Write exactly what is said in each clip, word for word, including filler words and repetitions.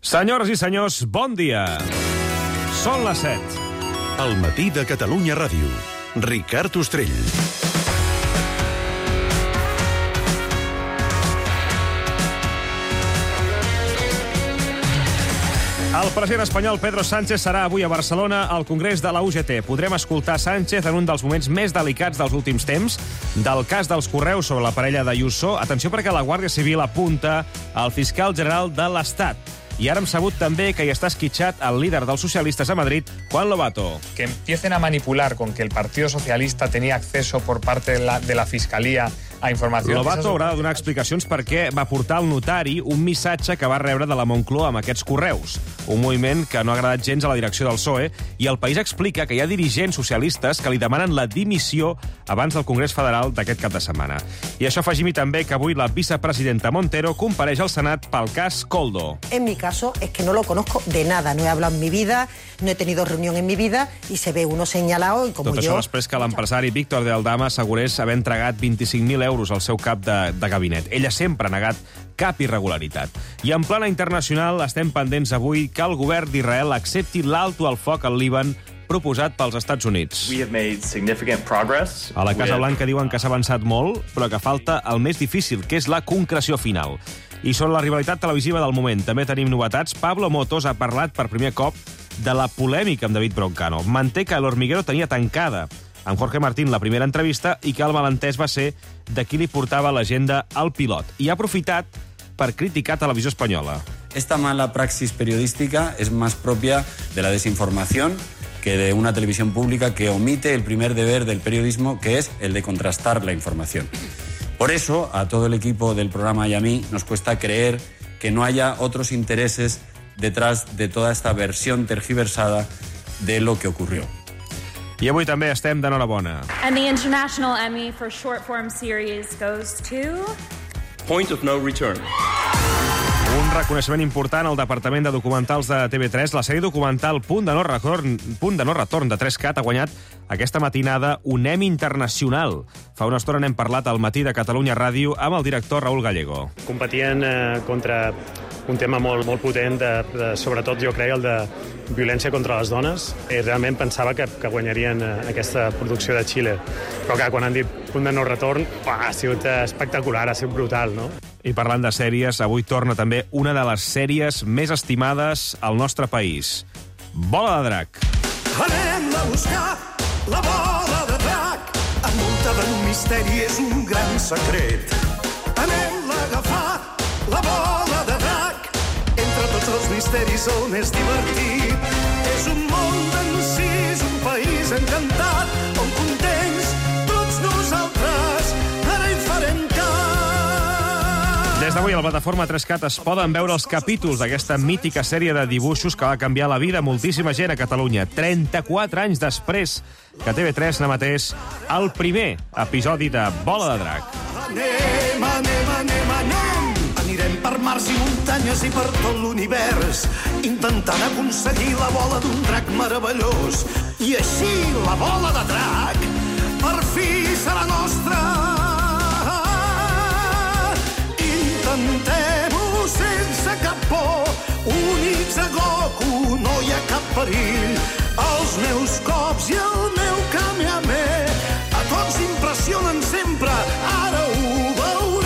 Senyores i senyors, bon dia. Són les set. El matí de Catalunya Ràdio. Ricard Ostrell. El president espanyol Pedro Sánchez serà avui a Barcelona al Congrés de la U G T. Podrem escoltar Sánchez en un dels moments més delicats dels últims temps, del cas dels correus sobre la parella d'Ayuso. Atenció perquè la Guàrdia Civil apunta al fiscal general de l'Estat. I ara hem sabut també que hi està esquitxat el líder dels socialistes a Madrid, Juan Lobato. Que empiecen a manipular con que el Partido Socialista tenía acceso por parte de la, de la Fiscalía a informació. Lobato haurà de donar explicacions perquè va portar al notari un missatge que va rebre de la Moncloa amb aquests correus. Un moviment que no ha agradat gens a la direcció del P S O E, i el País explica que hi ha dirigents socialistes que li demanen la dimissió abans del Congrés Federal d'aquest cap de setmana. I això afegim-hi també que avui la vicepresidenta Montero compareix al Senat pel cas Koldo. En mi caso es que no lo conozco de nada, no he hablado en mi vida, no he tenido reunión en mi vida y se ve uno señalado y como Tot yo... això després que l'empresari Víctor de Aldama assegurés haver entregat vint-i-cinc mil euros al seu cap de, de gabinet. Ella sempre ha negat cap irregularitat. I en plana internacional estem pendents avui que el govern d'Israel accepti l'alto al foc al Líban proposat pels Estats Units. We have made significant progress. A la Casa Blanca diuen que s'ha avançat molt, però que falta el més difícil, que és la concreció final. I sobre la rivalitat televisiva del moment també tenim novetats. Pablo Motos ha parlat per primer cop de la polèmica amb David Broncano. Manté que l'Hormiguero tenia tancada amb Jorge Martín la primera entrevista i que el malentès va ser de qui li portava l'agenda al pilot. I ha aprofitat per criticar Televisió Espanyola. Esta mala praxis periodística es más propia de la desinformación que de una televisión pública que omite el primer deber del periodismo, que es el de contrastar la información. Por eso, a todo el equipo del programa y a mí nos cuesta creer que no haya otros intereses detrás de toda esta versión tergiversada de lo que ocurrió. I avui també estem d'enhorabona. And the International Emmy for Short Form Series goes to... Point of no return. Un reconeixement important al Departament de Documentals de T V tres. La sèrie documental Punt de no retorn, Punt de no retorn de tres cat ha guanyat aquesta matinada un Emmy internacional. Fa una estona n'hem parlat al matí de Catalunya Ràdio amb el director Raúl Gallego. Competien eh, contra un tema molt, molt potent, de, de, sobretot jo crec el de violència contra les dones, i realment pensava que, que guanyarien eh, aquesta producció de Xile. Però clar, quan han dit Punt de no retorn, uah, ha sigut espectacular, ha sigut brutal, no? I parlant de sèries, avui torna també una de les sèries més estimades al nostre país. Bola de drac. Anem a buscar la bola de drac, envoltada d'un misteri, és un gran secret. Anem a agafar la bola de drac, entre tots els misteris on és divertit. És un món d'encís, un país encantat, on contents tots nosaltres ara hi farem cas. Des d'avui a la plataforma tres cat es poden veure els capítols d'aquesta mítica sèrie de dibuixos que va canviar la vida a moltíssima gent a Catalunya. trenta-quatre anys després que T V tres n'emetés el primer episodi de Bola de drac. Anem, anem, anem, anem. Anirem per mars i muntanyes i per tot l'univers, intentant aconseguir la bola d'un drac meravellós. I així la bola de drac per fi serà nostra. Intentem-ho sense cap por, units a Goku, no hi ha cap perill. Els meus cops i el meu Kamehameha a tots impressionen sempre, ara ho veureu.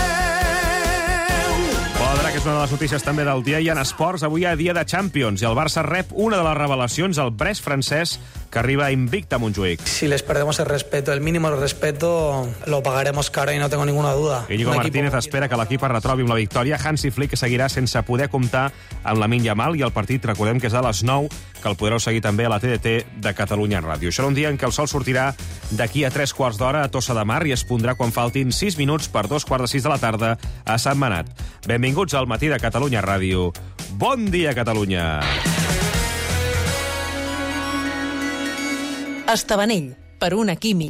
Bola de drac és una de les notícies també del dia. I en esports, avui hi ha dia de Champions i el Barça rep una de les revelacions, el Brest francès, que arriba invicta a Montjuïc. Si les perdemos el respeto, el mínimo respeto, lo pagaremos caro y no tengo ninguna duda. Íñigo Martínez espera que l'equip es retrobi amb la victòria. Hansi Flick seguirà sense poder comptar amb Lamine Yamal i el partit, recordem que és a les nou, que el podreu seguir també a la T D T de Catalunya Ràdio. Això un dia en què el sol sortirà d'aquí a tres quarts d'hora a Tossa de Mar i es pondrà quan faltin sis minuts per dos quarts de sis de la tarda a Sant Manat. Benvinguts al matí de Catalunya Ràdio. Bon dia, Catalunya! Estabanell, per un aquí millor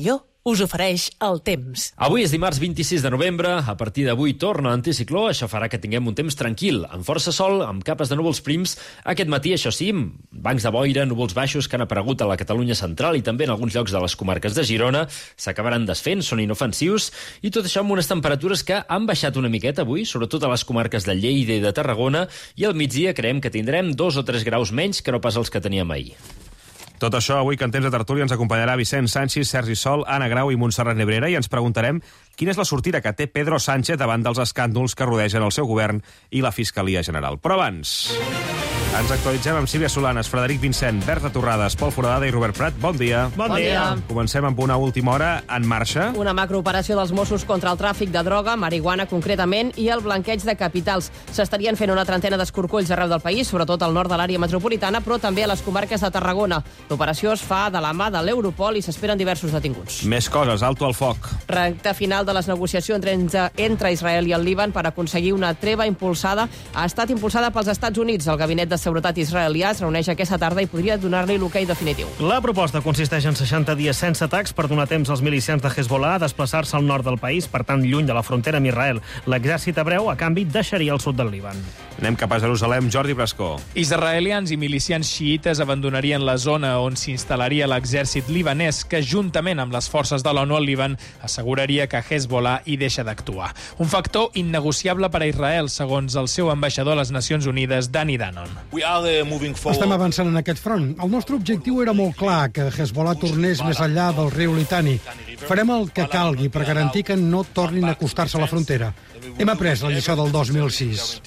us ofereix el temps. Avui és dimarts vint-i-sis de novembre. A partir d'avui torna l'anticicló. Això farà que tinguem un temps tranquil, amb força sol, amb capes de núvols prims. Aquest matí, això sí, bancs de boira, núvols baixos que han aparegut a la Catalunya central i també en alguns llocs de les comarques de Girona. S'acabaran desfent, són inofensius, i tot això amb unes temperatures que han baixat una miqueta avui, sobretot a les comarques de Lleida i de Tarragona, i al migdia creiem que tindrem dos o tres graus menys que no pas els que teníem ahir. Tot això avui que en temps de tertúlia ens acompanyarà Vicent Sanchis, Sergi Sol, Anna Grau i Montserrat Nebrera, i ens preguntarem quina és la sortida que té Pedro Sánchez davant dels escàndols que rodegen el seu govern i la Fiscalia General. Però abans, ens actualitzem amb Sílvia Solanes, Frederic Vincent, Berta Torrades, Pol Foradada i Robert Prat. Bon dia. Bon dia. Comencem amb una última hora en marxa. Una macrooperació dels Mossos contra el tràfic de droga, marihuana concretament, i el blanqueig de capitals. S'estarien fent una trentena d'escorcolls arreu del país, sobretot al nord de l'àrea metropolitana, però també a les comarques de Tarragona. L'operació es fa de la mà de l'Europol i s'esperen diversos detinguts. Més coses, alto al foc. Recta final de les negociacions entre, entre Israel i el Líban per aconseguir una treva impulsada ha estat impulsada pels Estats Units. El gabinet de seguretat israelià es reuneix aquesta tarda i podria donar-li l'hoquei definitiu. La proposta consisteix en seixanta dies sense atacs per donar temps als milicians de Hezbollah a desplaçar-se al nord del país, per tant lluny de la frontera amb Israel. L'exèrcit hebreu, a canvi, deixaria el sud del Líban. Anem cap a Jerusalem, Jordi Brascó. Israelians i milicians xiites abandonarien la zona on s'instal·laria l'exèrcit libanès, que juntament amb les forces de l'ONU al Líban asseguraria que Hezbollah hi deixa d'actuar. Un factor innegociable per a Israel, segons el seu ambaixador a les Nacions Unides, Danny Danon. Estem avançant en aquest front. El nostre objectiu era molt clar, que Hezbollah tornés més enllà del riu Litani. Farem el que calgui per garantir que no tornin a acostar-se a la frontera. Hem après la lliçó del dos mil sis.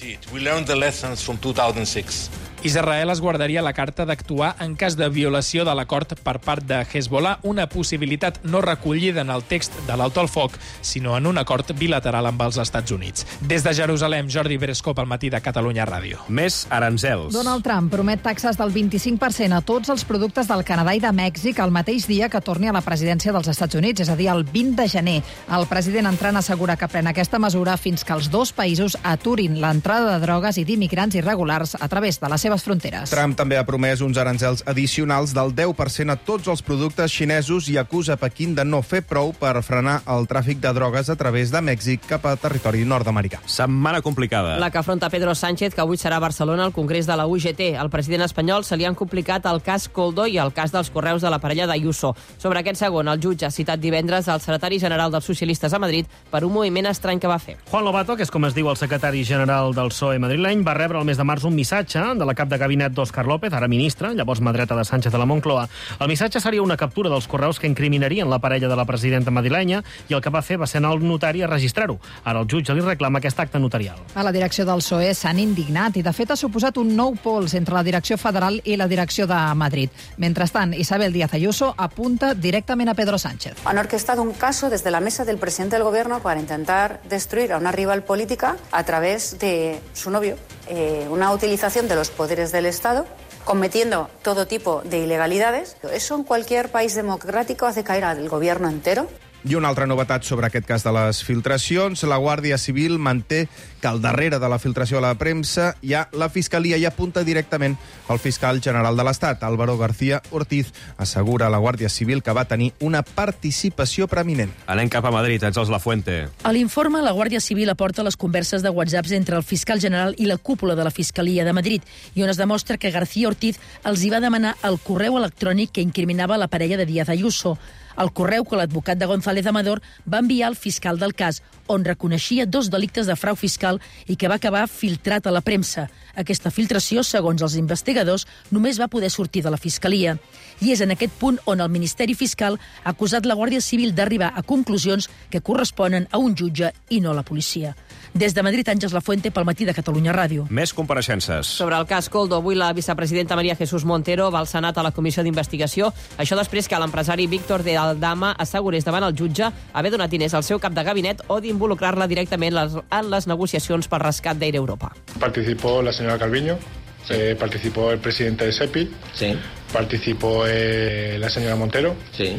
Israel es guardaria la carta d'actuar en cas de violació de l'acord per part de Hezbollah, una possibilitat no recollida en el text de l'alto al foc, sinó en un acord bilateral amb els Estats Units. Des de Jerusalem, Jordi Bresco pel matí de Catalunya Ràdio. Més aranzels. Donald Trump promet taxes del vint-i-cinc per cent a tots els productes del Canadà i de Mèxic el mateix dia que torni a la presidència dels Estats Units, és a dir, el vint de gener. El president entrant assegura que pren aquesta mesura fins que els dos països aturin l'entrada de drogues i d'immigrants irregulars a través de la seva seves fronteres. Trump també ha promès uns aranzels addicionals del deu per cent a tots els productes xinesos i acusa Pequín de no fer prou per frenar el tràfic de drogues a través de Mèxic cap a territori nord-americà. Setmana complicada. La que afronta Pedro Sánchez, que avui serà a Barcelona al Congrés de la U G T. Al president espanyol se li han complicat el cas Koldo i el cas dels correus de la parella d'Ayuso. Sobre aquest segon, el jutge ha citat divendres al secretari general dels socialistes a Madrid per un moviment estrany que va fer. Juan Lobato, que és com es diu el secretari general del P S O E madrileny, va rebre el mes de març un missatge de la cap de gabinet d'Òscar López, ara ministre, llavors mà dreta de Sánchez de la Moncloa. El missatge seria una captura dels correus que incriminarien la parella de la presidenta madrilenya i el que va fer va ser anar al notari a registrar-ho. Ara el jutge li reclama aquest acte notarial. A la direcció del P S O E s'han indignat i, de fet, ha suposat un nou pols entre la direcció federal i la direcció de Madrid. Mentrestant, Isabel Díaz Ayuso apunta directament a Pedro Sánchez. Han orquestado un caso desde la mesa del presidente del gobierno para intentar destruir a una rival política a través de su novio. Eh, una utilización de los poderes del Estado, cometiendo todo tipo de ilegalidades. Eso en cualquier país democrático hace caer al gobierno entero. I una altra novetat sobre aquest cas de les filtracions. La Guàrdia Civil manté que al darrere de la filtració a la premsa hi ha la Fiscalia i apunta directament al fiscal general de l'Estat. Álvaro García Ortiz assegura a la Guàrdia Civil que va tenir una participació preeminent. Anem cap a Madrid, Àngels Lafuente. A l'informe, la Guàrdia Civil aporta les converses de WhatsApps entre el fiscal general i la cúpula de la Fiscalia de Madrid, i on es demostra que García Ortiz els hi va demanar el correu electrònic que incriminava la parella de Díaz Ayuso. El correu que l'advocat de González Amador va enviar al fiscal del cas, on reconeixia dos delictes de frau fiscal i que va acabar filtrat a la premsa. Aquesta filtració, segons els investigadors, només va poder sortir de la Fiscalia. I és en aquest punt on el Ministeri Fiscal ha acusat la Guàrdia Civil d'arribar a conclusions que corresponen a un jutge i no a la policia. Des de Madrid, Àngels Lafuente, pel matí de Catalunya Ràdio. Més compareixences. Sobre el cas Koldo, avui la vicepresidenta María Jesús Montero va al Senat a la comissió d'investigació. Això després que l'empresari Víctor de Aldama assegurés davant el jutge haver donat diners al seu cap de gabinet o d'involucrar-la directament en les negociacions per rescat d'Air Europa. Participó la señora Calviño, sí. eh, participó el presidente de SEPI, sí. participó eh, la señora Montero, sí.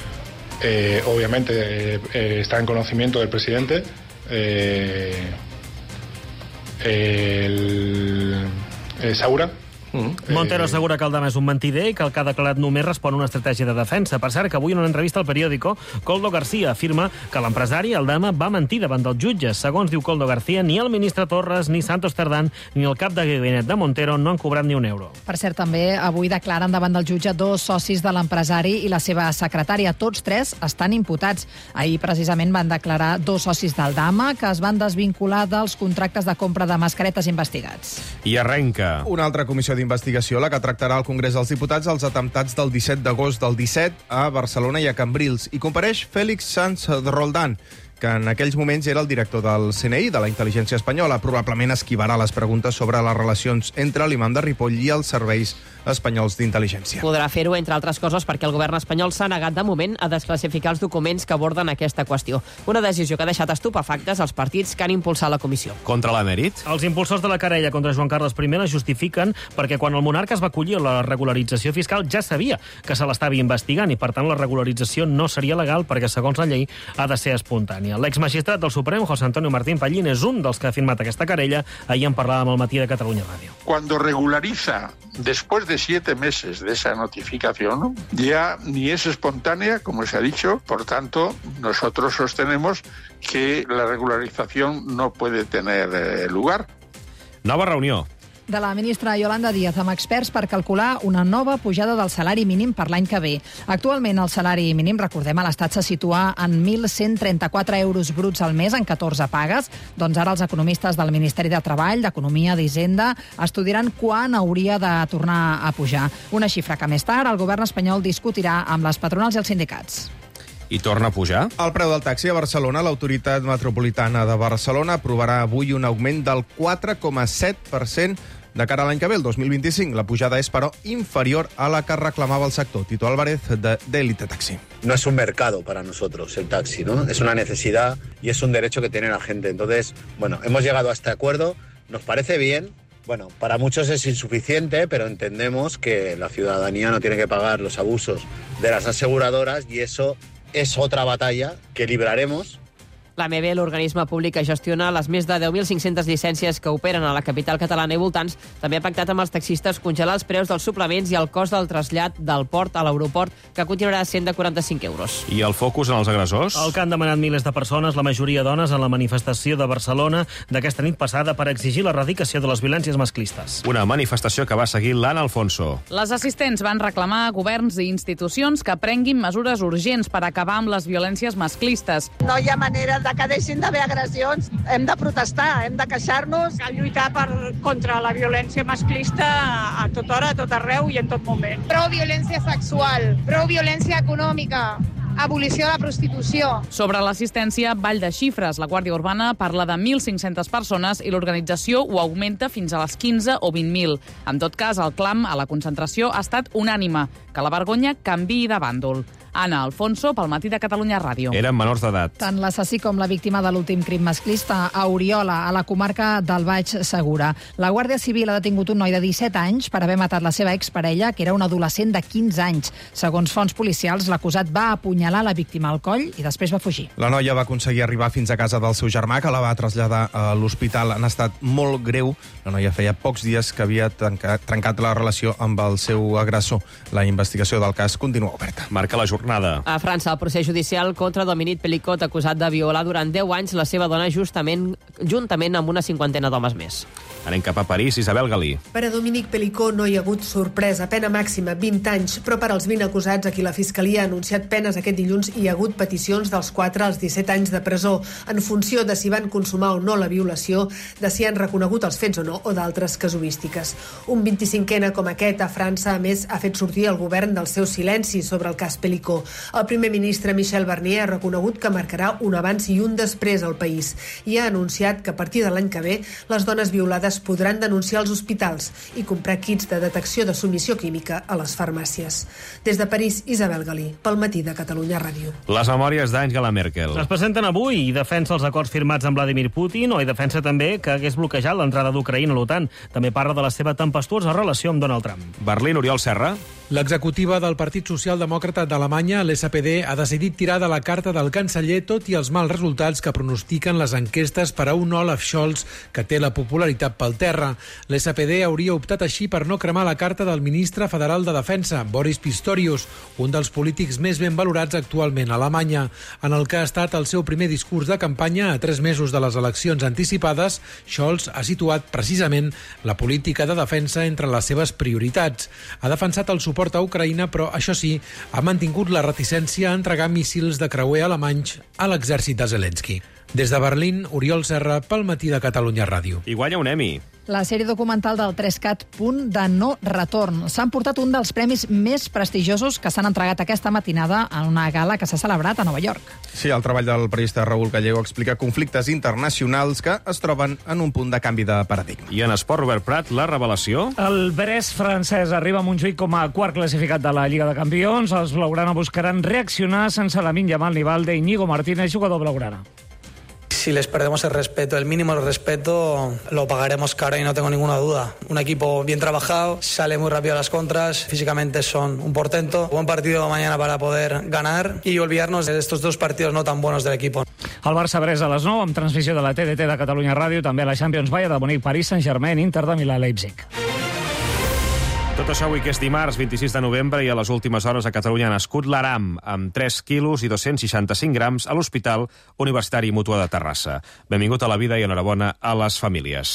eh, obviamente eh, está en conocimiento del presidente. Eh, el, el Saura Mm. Montero assegura que el Dama és un mentider i que el que ha declarat només respon a una estratègia de defensa. Per cert, que avui en una entrevista al periòdico, Koldo García afirma que l'empresari, el Dama, va mentir davant dels jutges. Segons diu Koldo García, ni el ministre Torres, ni Santos Tardán, ni el cap de gabinet de Montero no han cobrat ni un euro. Per cert, també avui declaren davant del jutge dos socis de l'empresari i la seva secretària. Tots tres estan imputats. Ahir, precisament, van declarar dos socis del Dama que es van desvincular dels contractes de compra de mascaretes investigats. I arrenca una altra comissió d'investigació, la que tractarà al Congrés dels Diputats els atemptats del disset d'agost del disset a Barcelona i a Cambrils. I compareix Félix Sanz de Roldán, que en aquells moments era el director del C N I, de la intel·ligència espanyola. Probablement esquivarà les preguntes sobre les relacions entre l'imam de Ripoll i els serveis espanyols d'intel·ligència. Podrà fer-ho, entre altres coses, perquè el govern espanyol s'ha negat de moment a desclassificar els documents que aborden aquesta qüestió. Una decisió que ha deixat estupefactes els partits que han impulsat la comissió. Contra l'emèrit? Els impulsors de la querella contra Joan Carles I la justifiquen perquè quan el monarca es va acollir a la regularització fiscal ja sabia que se l'estava investigant i, per tant, la regularització no seria legal perquè, segons la llei, ha de ser espontània. L'exmagistrat del Suprem, José Antonio Martín Pallín, és un dels que ha firmat aquesta querella. Ahir en parlàvem al matí de Catalunya Ràdio. Cuando regulariza después de siete meses de esa notificación, ya ni es espontánea, como se ha dicho. Por tanto, nosotros sostenemos que la regularización no puede tener eh, lugar. Nova reunió de la ministra Yolanda Díaz amb experts per calcular una nova pujada del salari mínim per l'any que ve. Actualment el salari mínim, recordem, a l'Estat se situa en mil cent trenta-quatre euros bruts al mes en catorze pagues. Doncs ara els economistes del Ministeri de Treball, d'Economia, d'Hisenda estudiaran quan hauria de tornar a pujar. Una xifra que més tard el govern espanyol discutirà amb les patronals i els sindicats. I torna a pujar? El preu del taxi a Barcelona, l'Autoritat Metropolitana de Barcelona aprovarà avui un augment del quatre coma set per cent de cara a l'any que ve, el dos mil vint-i-cinc. La pujada és, però, inferior a la que reclamava el sector. Tito Álvarez, de, de Elite Taxi. No es un mercado para nosotros el taxi, ¿no? Es una necesidad y es un derecho que tiene la gente. Entonces, bueno, hemos llegado a este acuerdo, nos parece bien. Bueno, para muchos es insuficiente, pero entendemos que la ciudadanía no tiene que pagar los abusos de las aseguradoras y eso és otra batalla que libraremos. L'A M B, l'organisme públic que gestiona les més de deu mil cinc-centes llicències que operen a la capital catalana i voltants, també ha pactat amb els taxistes congelar els preus dels suplements i el cost del trasllat del port a l'aeroport, que continuarà sent de quaranta-cinc euros. I el focus en els agressors? El que han demanat milers de persones, la majoria dones, en la manifestació de Barcelona d'aquesta nit passada per exigir l'erradicació de les violències masclistes. Una manifestació que va seguir l'Anna Alfonso. Les assistents van reclamar a governs i institucions que prenguin mesures urgents per acabar amb les violències masclistes. No hi ha manera de que deixin d'haver agressions. Hem de protestar, hem de queixar-nos. Cal lluitar per, contra la violència masclista a tota hora, a tot arreu i en tot moment. Prou violència sexual, prou violència econòmica, abolició de la prostitució. Sobre l'assistència, ball de xifres. La Guàrdia Urbana parla de mil cinc-centes persones i l'organització ho augmenta fins a les quinze o vint mil. En tot cas, el clam a la concentració ha estat unànime, que la vergonya canviï de bàndol. Anna Alfonso, pel Matí de Catalunya Ràdio. Eren menors d'edat. Tant l'assassí com la víctima de l'últim crim masclista a Oriola, a la comarca del Baix Segura. La Guàrdia Civil ha detingut un noi de disset anys per haver matat la seva exparella, que era un adolescent de quinze anys. Segons fonts policials, l'acusat va apunyalar la víctima al coll i després va fugir. La noia va aconseguir arribar fins a casa del seu germà, que la va traslladar a l'hospital en estat molt greu. La noia feia pocs dies que havia trencat, trencat la relació amb el seu agressor. La investigació del cas continua oberta. Marca la jornada. A França, el procés judicial contra Dominique Pelicot, acusat de violar durant deu anys la seva dona justament, juntament amb una cinquantena d'homes més. Anem cap a París, Isabel Galí. Per a Dominique Pelicot no hi ha hagut sorpresa. Pena màxima, vint anys, però per als vint acusats a qui la Fiscalia ha anunciat penes aquest dilluns hi ha hagut peticions dels quatre als disset anys de presó, en funció de si van consumar o no la violació, de si han reconegut els fets o no, o d'altres casuístiques. Un vint-i-cinquena com aquest a França, a més, ha fet sortir el govern del seu silenci sobre el cas Pelicot. El primer ministre Michel Barnier ha reconegut que marcarà un abans i un després al país i ha anunciat que a partir de l'any que ve les dones violades podran denunciar als hospitals i comprar kits de detecció de submissió química a les farmàcies. Des de París, Isabel Galí, pel Matí de Catalunya Ràdio. Les memòries d'Angela Merkel. Es presenten avui i defensa els acords firmats amb Vladimir Putin, o i defensa també que hagués bloquejat l'entrada d'Ucraïna a l'OTAN. També parla de la seva tempestuosa relació amb Donald Trump. Berlín, Oriol Serra. L'executiva del Partit Socialdemòcrata d'Alemanya, l'S P D, ha decidit tirar de la carta del canceller tot i els mals resultats que pronostiquen les enquestes per a un Olaf Scholz que té la popularitat pel terra. L'S P D hauria optat així per no cremar la carta del ministre federal de Defensa, Boris Pistorius, un dels polítics més ben valorats actualment a Alemanya. En el que ha estat el seu primer discurs de campanya a tres mesos de les eleccions anticipades, Scholz ha situat precisament la política de defensa entre les seves prioritats. Ha defensat el suport a Ucraïna, però, això sí, ha mantingut la reticència a entregar míssils de creuer alemanys a l'exèrcit de Zelensky. Des de Berlín, Oriol Serra, pel Matí de Catalunya Ràdio. I guanya un Emmy. La sèrie documental del tres cat Punt de no retorn. S'han portat un dels premis més prestigiosos que s'han entregat aquesta matinada en una gala que s'ha celebrat a Nova York. Sí, el treball del periodista Raúl Gallego explica conflictes internacionals que es troben en un punt de canvi de paradigma. I en esport, Robert Prat, la revelació? El Brest francès arriba a Montjuïc com a quart classificat de la Lliga de Campions. Els blaugrana buscaran reaccionar sense Lamine Yamal ni Valde, Íñigo Martínez, jugador blaugrana. Si les perdemos el respeto, el mínimo respeto, lo pagaremos caro y no tengo ninguna duda. Un equipo bien trabajado, sale muy rápido a las contras, físicamente son un portento. Buen partido mañana para poder ganar y olvidarnos de estos dos partidos no tan buenos del equipo. El Barça-Brest a les nou, amb transmissió de la T D T de Catalunya Ràdio, també a la Champions Bayern de Munic, París Saint-Germain, Inter de Milà, Leipzig. Tot això avui que és dimarts, vint-i-sis de novembre, i a les últimes hores a Catalunya ha nascut l'Aram, amb tres quilos i dos-cents seixanta-cinc grams a l'Hospital Universitari Mútua de Terrassa. Benvingut a la vida i enhorabona a les famílies.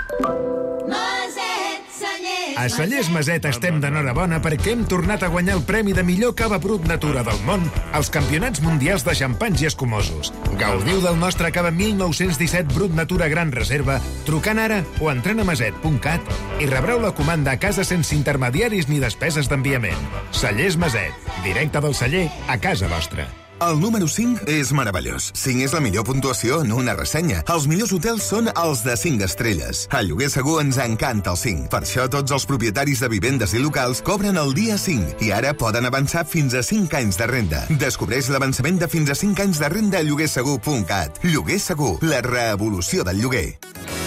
A Cellers Maset estem d'enhorabona perquè hem tornat a guanyar el premi de millor cava brut natura del món als Campionats Mundials de Xampanys i Escumosos. Gaudiu del nostre cava mil nou-cents disset brut natura gran reserva trucant ara o entrant a maset punt cat i rebreu la comanda a casa sense intermediaris ni despeses d'enviament. Cellers Maset, directe del celler a casa vostra. El número cinc és meravellós. cinc és la millor puntuació en una ressenya. Els millors hotels són els de cinc estrelles. A Lloguer Segur ens encanta el cinc. Per això tots els propietaris de vivendes i locals cobren el dia cinc i ara poden avançar fins a cinc anys de renda. Descobreix l'avançament de fins a cinc anys de renda a lloguer segur punt cat. Lloguer Segur, la revolució del lloguer.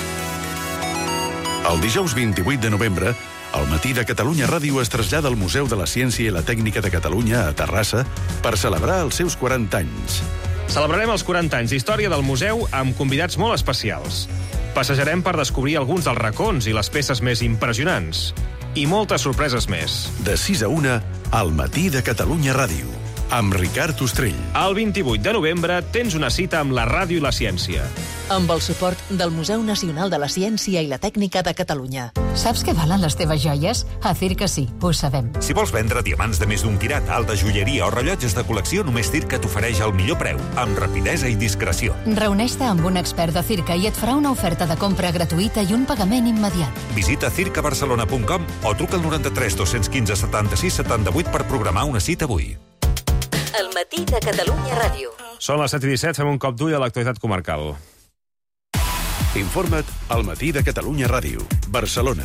El dijous vint-i-vuit de novembre, al Matí de Catalunya Ràdio es trasllada al Museu de la Ciència i la Tècnica de Catalunya a Terrassa per celebrar els seus quaranta anys. Celebrarem els quaranta anys d'història del museu amb convidats molt especials. Passejarem per descobrir alguns dels racons i les peces més impressionants. I moltes sorpreses més. De sis a una, al Matí de Catalunya Ràdio, amb Ricard Ostrell. El vint-i-vuit de novembre tens una cita amb la ràdio i la ciència. Amb el suport del Museu Nacional de la Ciència i la Tècnica de Catalunya. Saps què valen les teves joies? A Circa sí, ho sabem. Si vols vendre diamants de més d'un quirat, alta joieria o rellotges de col·lecció, només Circa t'ofereix el millor preu, amb rapidesa i discreció. Reuneix-te amb un expert de Circa i et farà una oferta de compra gratuïta i un pagament immediat. Visita circa barcelona punt com o truca al noranta-tres dos-cents quinze setanta-sis setanta-vuit per programar una cita avui. El Matí de Catalunya Ràdio. Són les set i disset, fem un cop d'ull a l'actualitat comarcal. Informa't al Matí de Catalunya Ràdio, Barcelona.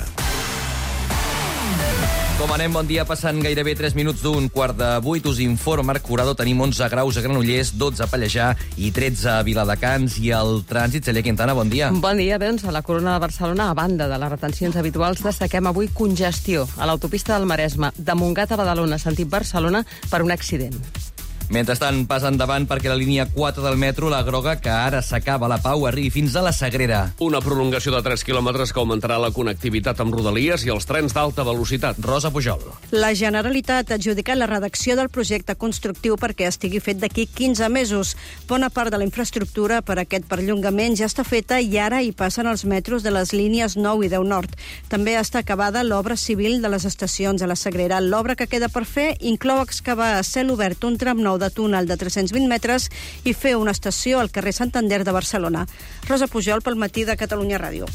Com anem? Bon dia. Passant gairebé tres minuts d'un quart de vuit. Us informa Marc Curado. Tenim onze graus a Granollers, dotze a Pallejà i tretze a Viladecans. I el trànsit, Celia Quintana, bon dia. Bon dia. Doncs a la Corona de Barcelona, a banda de les retencions habituals, destaquem avui congestió a l'autopista del Maresme, de Montgat a Badalona, sentit Barcelona, per un accident. Mentrestant, pas endavant perquè la línia quatre del metro, la groga, que ara s'acaba la Pau, arribi fins a la Sagrera. Una prolongació de tres quilòmetres que augmentarà la connectivitat amb Rodalies i els trens d'alta velocitat. Rosa Pujol. La Generalitat ha adjudicat la redacció del projecte constructiu perquè estigui fet d'aquí quinze mesos. Bona part de la infraestructura per a aquest perllongament ja està feta i ara hi passen els metros de les línies nou i deu nord. També està acabada l'obra civil de les estacions a la Sagrera. L'obra que queda per fer inclou excavar a cel obert un tram nou de túnel de tres-cents vint metres i fer una estació al carrer Santander de Barcelona. Rosa Pujol pel Matí de Catalunya Ràdio.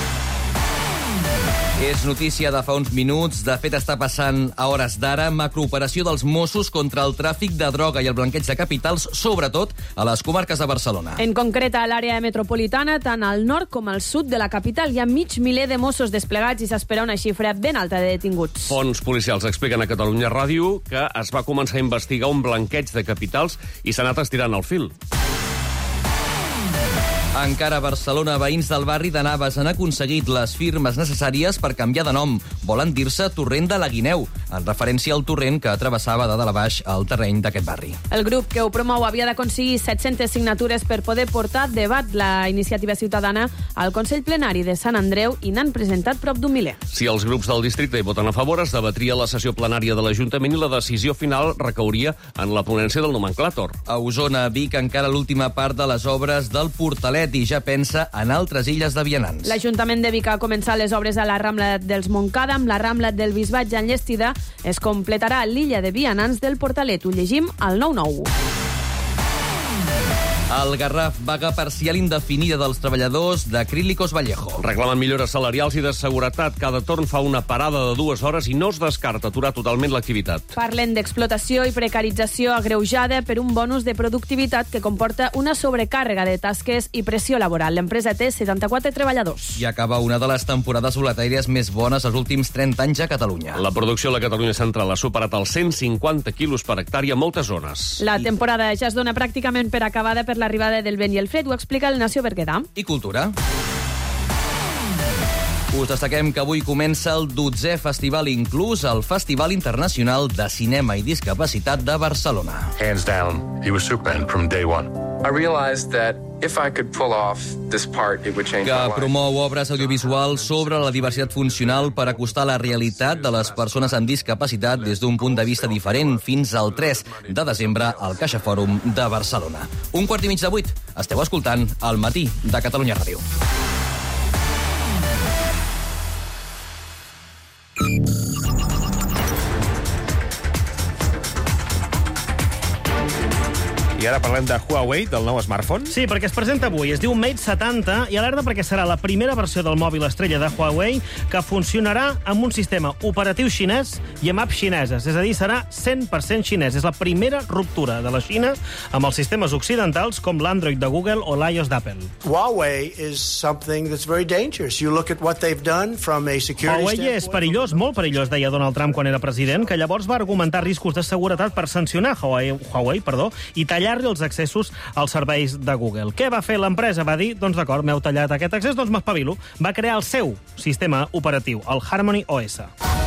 És notícia de fa uns minuts. De fet, està passant a hores d'ara macrooperació dels Mossos contra el tràfic de droga i el blanqueig de capitals, sobretot a les comarques de Barcelona. En concret, a l'àrea metropolitana, tant al nord com al sud de la capital, hi ha mig miler de Mossos desplegats i s'espera una xifra ben alta de detinguts. Fons policials expliquen a Catalunya Ràdio que es va començar a investigar un blanqueig de capitals i s'ha anat estirant el fil. Encara a Barcelona, veïns del barri de Navas han aconseguit les firmes necessàries per canviar de nom. Volen dir-se Torrent de la Guineu, en referència al torrent que travessava de dalt a baix el terreny d'aquest barri. El grup que ho promou havia d'aconseguir set-centes signatures per poder portar a debat la iniciativa ciutadana al Consell Plenari de Sant Andreu i n'han presentat prop d'un miler. Si els grups del districte hi voten a favor, es debatria la sessió plenària de l'Ajuntament i la decisió final recauria en la ponència del nomenclàtor. A Osona, Vic, encara l'última part de les obres del Portalet i ja pensa en altres illes de vianants. L'Ajuntament de Vic ha començat les obres a la Rambla dels Montcada, amb la Rambla del Bisbat ja enllestida. Es completarà l'illa de vianants del Portalet. Ho llegim al nou nou. El Garraf, vaga parcial indefinida dels treballadors d'Acrílicos Vallejo. Reclamen millores salarials i de seguretat. Cada torn fa una parada de dues hores i no es descarta aturar totalment l'activitat. Parlen d'explotació i precarització agreujada per un bonus de productivitat que comporta una sobrecàrrega de tasques i pressió laboral. L'empresa té setanta-quatre treballadors. I acaba una de les temporades boletàries més bones els últims trenta anys a Catalunya. La producció a la Catalunya central ha superat els cent cinquanta quilos per hectàrea a moltes zones. La temporada ja es dona pràcticament per acabada per l'arribada del vent i el fred, ho explica el Nació Berguedà. I cultura. Us destaquem que avui comença el dotzè festival inclús, el Festival Internacional de Cinema i Discapacitat de Barcelona. Hands down, he was Superman from day one. I realized that if I could pull off this part, it would change my Que life. promou obres audiovisuals sobre la diversitat funcional per acostar la realitat de les persones amb discapacitat des d'un punt de vista diferent fins al tres de desembre al Caixa Fòrum de Barcelona. Un quart i mig de vuit. Esteu escoltant El matí de Catalunya Ràdio. I ara parlem de Huawei, del nou smartphone. Sí, perquè es presenta avui. Es diu Mate setanta i alerta perquè serà la primera versió del mòbil estrella de Huawei que funcionarà amb un sistema operatiu xinès i amb apps xineses. És a dir, serà cent per cent xinès. És la primera ruptura de la Xina amb els sistemes occidentals com l'Android de Google o l'iOS d'Apple. Huawei is something that's very dangerous. You look at what they've done from a security Huawei standpoint. és perillós, molt perillós, deia Donald Trump quan era president, que llavors va argumentar riscos de seguretat per sancionar Huawei, Huawei perdó, i tallar els accessos als serveis de Google. Què va fer l'empresa? Va dir, doncs d'acord, m'heu tallat aquest accés, doncs m'espavilo. Va crear el seu sistema operatiu, el Harmony O S.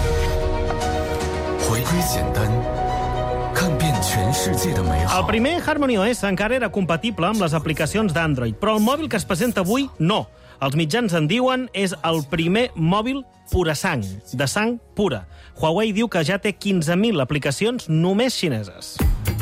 El primer Harmony O S encara era compatible amb les aplicacions d'Android, però el mòbil que es presenta avui, no. Els mitjans en diuen és el primer mòbil pura sang, de sang pura. Huawei diu que ja té quinze mil aplicacions només xineses.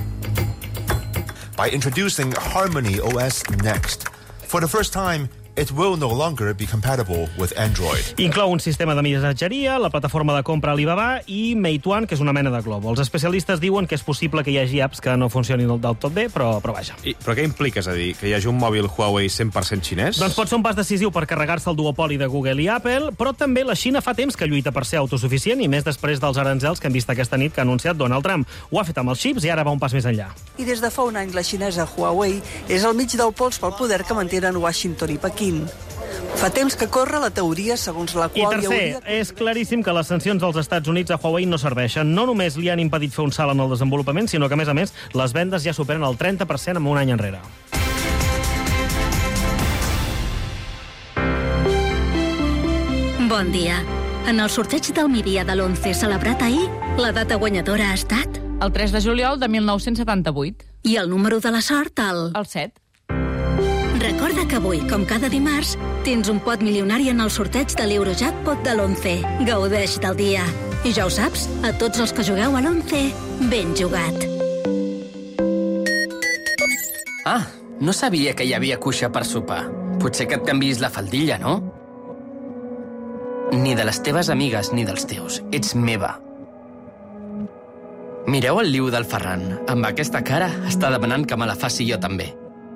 By introducing Harmony O S Next, for the first time, it will no longer be compatible with Android. Inclou un sistema de missatgeria, la plataforma de compra Alibaba i Meituan, que és una mena de globo. Els especialistes diuen que és possible que hi hagi apps que no funcionin del tot bé, però, però vaja. I, però què implica, és a dir, que hi hagi un mòbil Huawei cent per cent xinès? Doncs pot ser un pas decisiu per carregar-se el duopoli de Google i Apple, però també la Xina fa temps que lluita per ser autosuficient i més després dels aranzels que hem vist aquesta nit que ha anunciat Donald Trump. Ho ha fet amb els xips i ara va un pas més enllà. I des de fa un any la xinesa Huawei és al mig del pols pel poder que mantenen Washington i Pequín. Fa temps que corre la teoria segons la qual... I tercer, hi hauria... és claríssim que les sancions dels Estats Units a Huawei no serveixen. No només li han impedit fer un salt en el desenvolupament, sinó que, a més a més, les vendes ja superen el trenta per cent en un any enrere. Bon dia. En el sorteig del migdia de l'onze celebrat ahir, la data guanyadora ha estat... El tres de juliol de mil nou-cents setanta-vuit. I el número de la sort, el... El set. Recorda que avui, com cada dimarts, tens un pot milionari en el sorteig de l'Eurojackpot de l'onze. Gaudeix del dia. I ja ho saps, a tots els que jugueu a l'onze, ben jugat. Ah, no sabia que hi havia cuixa per sopar. Potser que et canviïs la faldilla, no? Ni de les teves amigues ni dels teus. Ets meva. Mireu el liu del Ferran. Amb aquesta cara està demanant que me la faci jo també.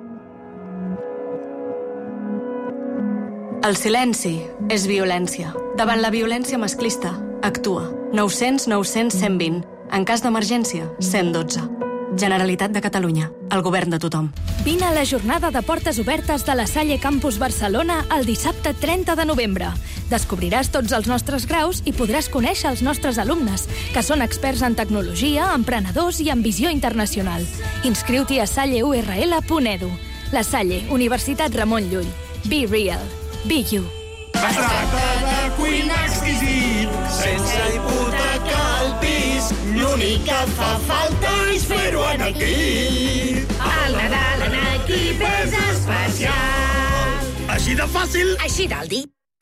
El silenci és violència. Davant la violència masclista, actua. nou cents nou cents cent vint. En cas d'emergència, cent dotze. Generalitat de Catalunya. El govern de tothom. Vine a la jornada de portes obertes de la Salle Campus Barcelona el dissabte trenta de novembre. Descobriràs tots els nostres graus i podràs conèixer els nostres alumnes, que són experts en tecnologia, emprenedors i en visió internacional. Inscriu-t'hi a salle u erra ele punt edu. La Salle, Universitat Ramon Llull. Be real. Be you. Es tracta de cuinar exquisit, sense hipotecar el pis. L'únic que fa falta és fer-ho en equip. El Nadal en equip és especial. Així de fàcil. Així d'aldi.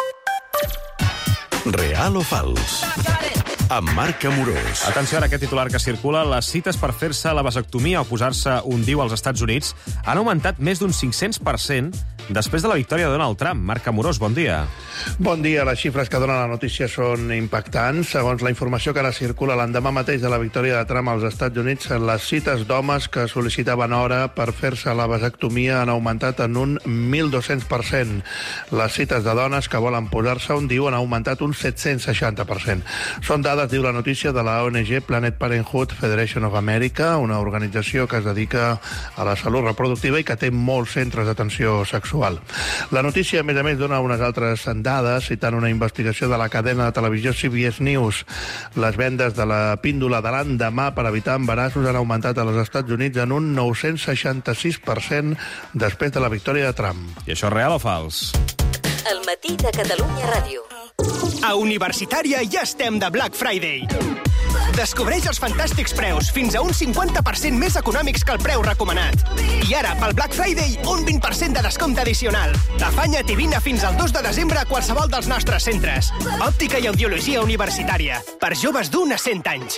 Real o fals? Amb Marc Amorós. Atenció a aquest titular que circula. Les cites per fer-se la vasectomia o posar-se un D I U als Estats Units han augmentat més d'un cinc-cents per cent després de la victòria de Donald Trump. Marc Amorós, bon dia. Bon dia. Les xifres que dona la notícia són impactants. Segons la informació que ara circula, l'endemà mateix de la victòria de Trump als Estats Units, les cites d'homes que sol·licitaven hora per fer-se la vasectomia han augmentat en un mil dos-cents per cent. Les cites de dones que volen posar-se un D I U han augmentat un set-cents seixanta per cent. Són dades, diu la notícia, de la O N G Planned Parenthood Federation of America, una organització que es dedica a la salut reproductiva i que té molts centres d'atenció sexual. La notícia, a més a més, dona unes altres dades, citant una investigació de la cadena de televisió C B S News. Les vendes de la píndola de l'endemà per evitar embarassos han augmentat als Estats Units en un nou-cents seixanta-sis per cent després de la victòria de Trump. I això és real o fals? El matí de Catalunya Ràdio. A Universitària ja estem de Black Friday. Descobreix els fantàstics preus, fins a un cinquanta per cent més econòmics que el preu recomanat. I ara, pel Black Friday, un vint per cent de descompte addicional. Afanya't i vine fins al dos de desembre a qualsevol dels nostres centres. Òptica i audiologia universitària, per joves d'un a cent anys.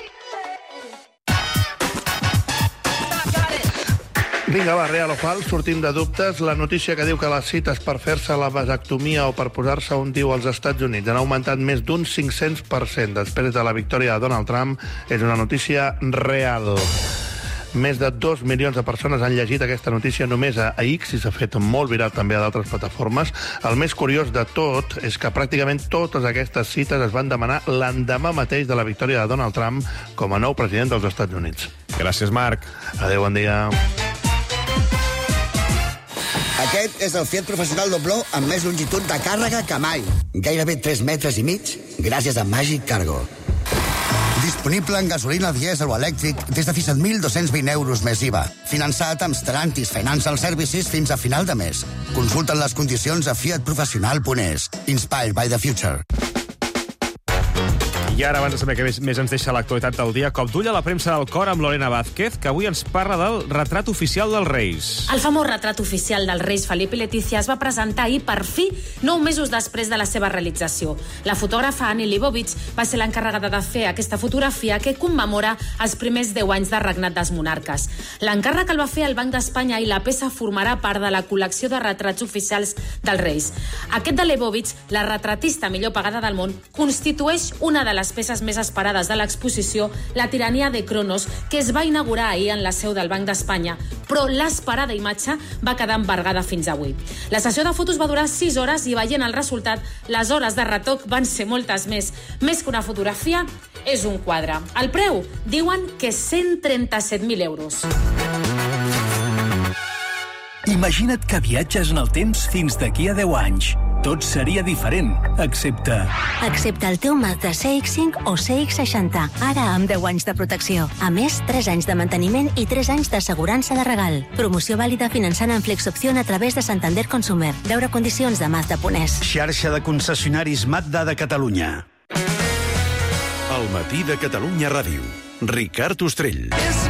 Vinga, va, real o fals, sortim de dubtes. La notícia que diu que les cites per fer-se la vasectomia o per posar-se un D I U als Estats Units han augmentat més d'un cinc-cents per cent després de la victòria de Donald Trump és una notícia real. Més de dos milions de persones han llegit aquesta notícia només a X i s'ha fet molt viral també a d'altres plataformes. El més curiós de tot és que pràcticament totes aquestes cites es van demanar l'endemà mateix de la victòria de Donald Trump com a nou president dels Estats Units. Gràcies, Marc. Adéu, bon dia. Aquest és el Fiat Professional dobló amb més longitud de càrrega que mai. Gairebé tres metres i mig, gràcies a Magic Cargo. Disponible en gasolina, dièsel o elèctric des de fins a mil dos-cents vint euros més I V A. Finançat amb Stellantis Financial Services fins a final de mes. Consulten les condicions a fiat professional punt es. Inspired by the future. I ara, abans de saber què més, més ens deixa l'actualitat del dia, cop d'ull a la premsa del cor amb Lorena Vázquez, que avui ens parla del retrat oficial dels Reis. El famós retrat oficial dels Reis Felip i Letícia es va presentar ahir, per fi, nou mesos després de la seva realització. La fotògrafa Annie Leibovitz va ser l'encarregada de fer aquesta fotografia que commemora els primers deu anys de regnat dels monarques. L'encàrrec el va fer el Banc d'Espanya i la peça formarà part de la col·lecció de retrats oficials dels Reis. Aquest de Leibovitz, la retratista millor pagada del món, constitueix una de les peces més esperades de l'exposició, La tirania de Cronos, que es va inaugurar ahir en la seu del Banc d'Espanya, però l'esperada imatge va quedar embargada fins avui. La sessió de fotos va durar sis hores i, veient el resultat, les hores de retoc van ser moltes més. Més que una fotografia, és un quadre. El preu, diuen que cent trenta-set mil euros. Imagina't que viatges en el temps fins d'aquí a deu anys. Tot seria diferent, excepte... Excepte el teu Mazda C X cinc o C X seixanta, ara amb deu anys de protecció. A més, tres anys de manteniment i tres anys d'assegurança de regal. Promoció vàlida finançant en Flexopción a través de Santander Consumer. Veure condicions de Mazda punt es. Xarxa de concessionaris Mazda de Catalunya. El matí de Catalunya Ràdio. Ricard Ostrell.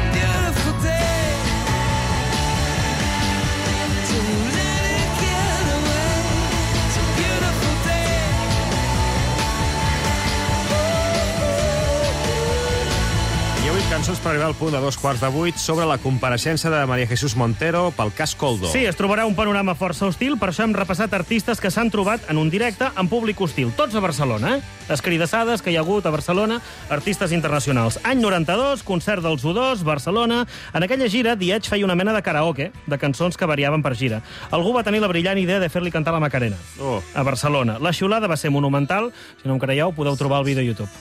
Cançons per arribar al punt de dos quarts de vuit sobre la compareixença de María Jesús Montero pel cas Koldo. Sí, es trobarà un panorama força hostil, per això hem repassat artistes que s'han trobat en un directe en públic hostil, tots a Barcelona, eh? Escridassades que hi ha hagut a Barcelona, artistes internacionals. Any noranta-dos, concert dels U dos, Barcelona. En aquella gira, The Edge feia una mena de karaoke, de cançons que variaven per gira. Algú va tenir la brillant idea de fer-li cantar la Macarena, oh. a Barcelona. La xiulada va ser monumental. Si no em creieu, podeu trobar el vídeo a YouTube.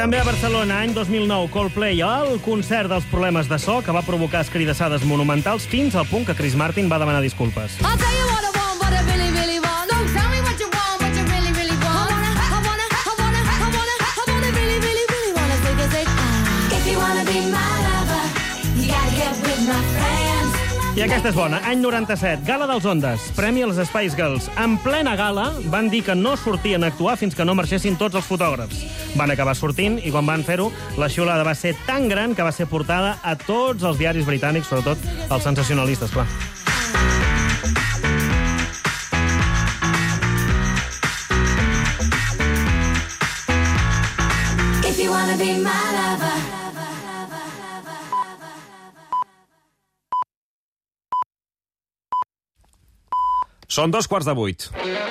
També a Barcelona, any dos mil nou, Coldplay, el concert dels problemes de so que va provocar escridassades monumentals fins al punt que Chris Martin va demanar disculpes. I'll tell you what I want, what I really, really want. Don't tell me what you want, what you really, really want. I wanna, I wanna, I wanna, I wanna, I wanna really, really, really wanna take a take. If you wanna be my lover, you gotta get with my friends. I aquesta és bona. Any noranta-set, Gala dels Ondes, premi als Spice Girls. En plena gala van dir que no sortien a actuar fins que no marxessin tots els fotògrafs. Van acabar sortint i quan van fer-ho, la xiulada va ser tan gran que va ser portada a tots els diaris britànics, sobretot els sensacionalistes, clar. If you wanna be my lover. Són dos quarts de vuit.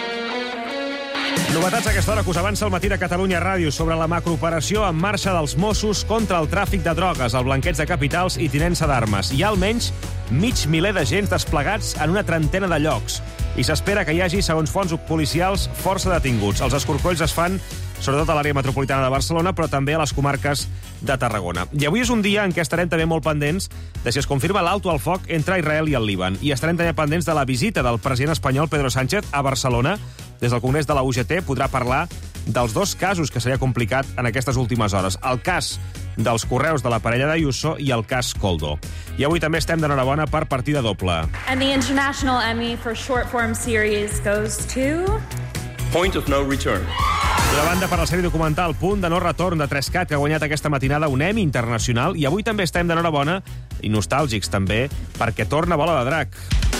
Novetats a aquesta hora que us avança el Matí de Catalunya Ràdio sobre la macrooperació en marxa dels Mossos contra el tràfic de drogues, el blanqueig de capitals i tinença d'armes. Hi ha almenys mig miler d'agents desplegats en una trentena de llocs. I s'espera que hi hagi, segons fonts policials, força detinguts. Els escorcolls es fan sobretot a l'àrea metropolitana de Barcelona, però també a les comarques de Tarragona. I avui és un dia en què estarem també molt pendents de si es confirma l'alto al foc entre Israel i el Líban. I estarem també pendents de la visita del president espanyol Pedro Sánchez a Barcelona. Des del Congrés de la U G T podrà parlar dels dos casos que seria complicat en aquestes últimes hores. El cas dels correus de la parella d'Ayuso i el cas Koldo. I avui també estem d'enhorabona per partida doble. And the International Emmy for Short Form Series goes to... Point of No Return. La banda per la sèrie documental Punt de No Retorn de tres cat, que ha guanyat aquesta matinada un Emmy internacional, i avui també estem d'enhorabona, i nostàlgics també, perquè torna Bola de Drac.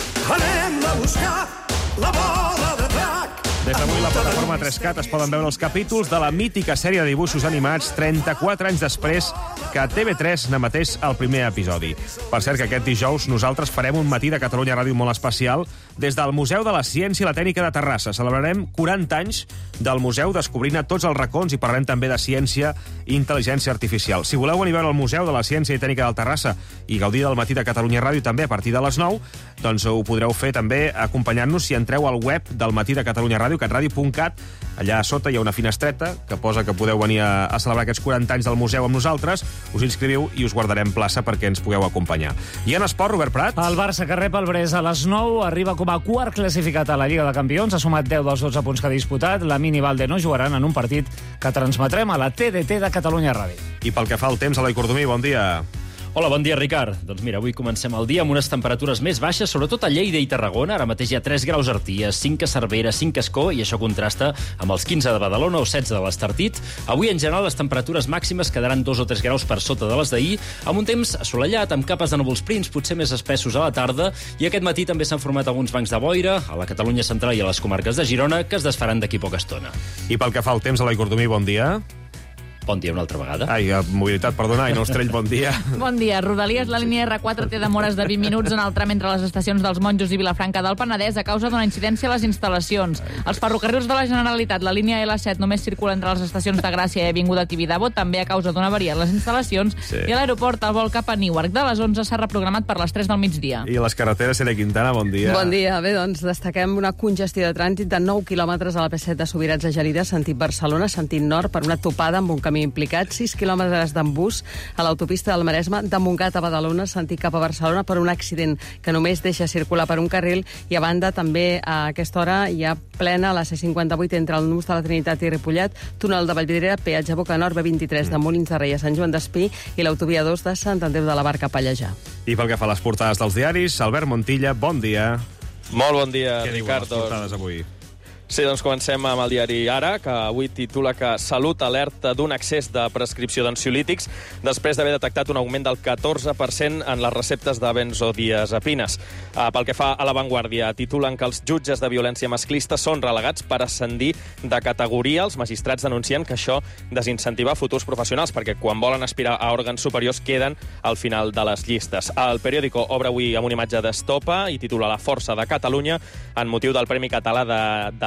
Anem a buscar la bola de drac. Des d'avui la plataforma tres cat es poden veure els capítols de la mítica sèrie de dibuixos animats trenta-quatre anys després que a T V tres n'emetés el primer episodi. Per cert que aquest dijous nosaltres farem un Matí de Catalunya Ràdio molt especial des del Museu de la Ciència i la Tècnica de Terrassa. Celebrarem quaranta anys del museu descobrint a tots els racons i parlarem també de ciència i intel·ligència artificial. Si voleu venir a veure el Museu de la Ciència i Tècnica del Terrassa i gaudir del Matí de Catalunya Ràdio també a partir de les nou, doncs ho podreu fer també acompanyant-nos si entreu al web del Matí de Catalunya Ràdio, catradio punt cat. Allà a sota hi ha una finestreta que posa que podeu venir a, a celebrar aquests quaranta anys del museu amb nosaltres. Us inscriviu i us guardarem plaça perquè ens pugueu acompanyar. I en esport, Robert Prat? El Barça que rep el Brest a les nou arriba com a quart classificat a la Lliga de Campions. Ha sumat deu dels dotze punts que ha disputat. Lamine i Valde no jugaran en un partit que transmetrem a la T D T de Catalunya Ràdio. I pel que fa al temps, Eloi Cordomí, bon dia. Hola, bon dia, Ricard. Doncs mira, avui comencem el dia amb unes temperatures més baixes, sobretot a Lleida i Tarragona. Ara mateix hi ha tres graus a Arties, cinc a Cervera, cinc a Escó, i això contrasta amb els quinze de Badalona o setze de l'Estartit. Avui, en general, les temperatures màximes quedaran dos o tres graus per sota de les d'ahir, amb un temps assolellat, amb capes de núvols prims, potser més espessos a la tarda, i aquest matí també s'han format alguns bancs de boira a la Catalunya central i a les comarques de Girona, que es desfaran d'aquí poca estona. I pel que fa al temps, Eloi Cordomí, bon dia. Bon dia una altra vegada. Ai, mobilitat, perdona, i no Estrell, bon dia. Bon dia. Rodalies, la línia R quatre té demores de vint minuts en el tram entre les estacions dels Monjos i Vilafranca del Penedès a causa d'una incidència a les instal·lacions. Els ferrocarrils de la Generalitat, la línia L set, només circula entre les estacions de Gràcia i Avinguda Tibidabo, també a causa d'una avaria a les instal·lacions, sí. I a l'aeroport el vol cap a Newark de les onze s'ha reprogramat per les tres del migdia. I les carreteres, Sere Quintana, bon dia. Bon dia. Bé, doncs destaquem una congestió de trànsit de nou quilòmetres a la P set de Subirats a Gelida, sentit Barcelona, sentit nord, per una topada amb un camí implicat, sis quilòmetres d'embús a l'autopista del Maresme de Montgat a Badalona, sentit cap a Barcelona, per un accident que només deixa circular per un carril, i a banda també a aquesta hora hi ha plena a la C cinquanta-vuit entre el Nus de la Trinitat i Ripollet, túnel de Vallvidrera, peatge Boca Nord, B vint-i-tres de Molins de Rei a Sant Joan d'Espí i l'autovia dos de Sant Andreu de la Barca a Pallejà. I pel que fa a les portades dels diaris, Albert Montilla, bon dia. Molt bon dia, Què Ricard. Què diuen les portades avui? Sí, doncs comencem amb el diari Ara, que avui titula que Salut alerta d'un excés de prescripció d'ansiolítics després d'haver detectat un augment del catorze per cent en les receptes de benzodiazepines. Uh, pel que fa a La Vanguardia, titulen que els jutges de violència masclista són relegats per ascendir de categoria. Els magistrats denuncien que això desincentiva futurs professionals, perquè quan volen aspirar a òrgans superiors queden al final de les llistes. El periòdico obre avui amb una imatge d'estopa i titula La força de Catalunya en motiu del Premi Català de, de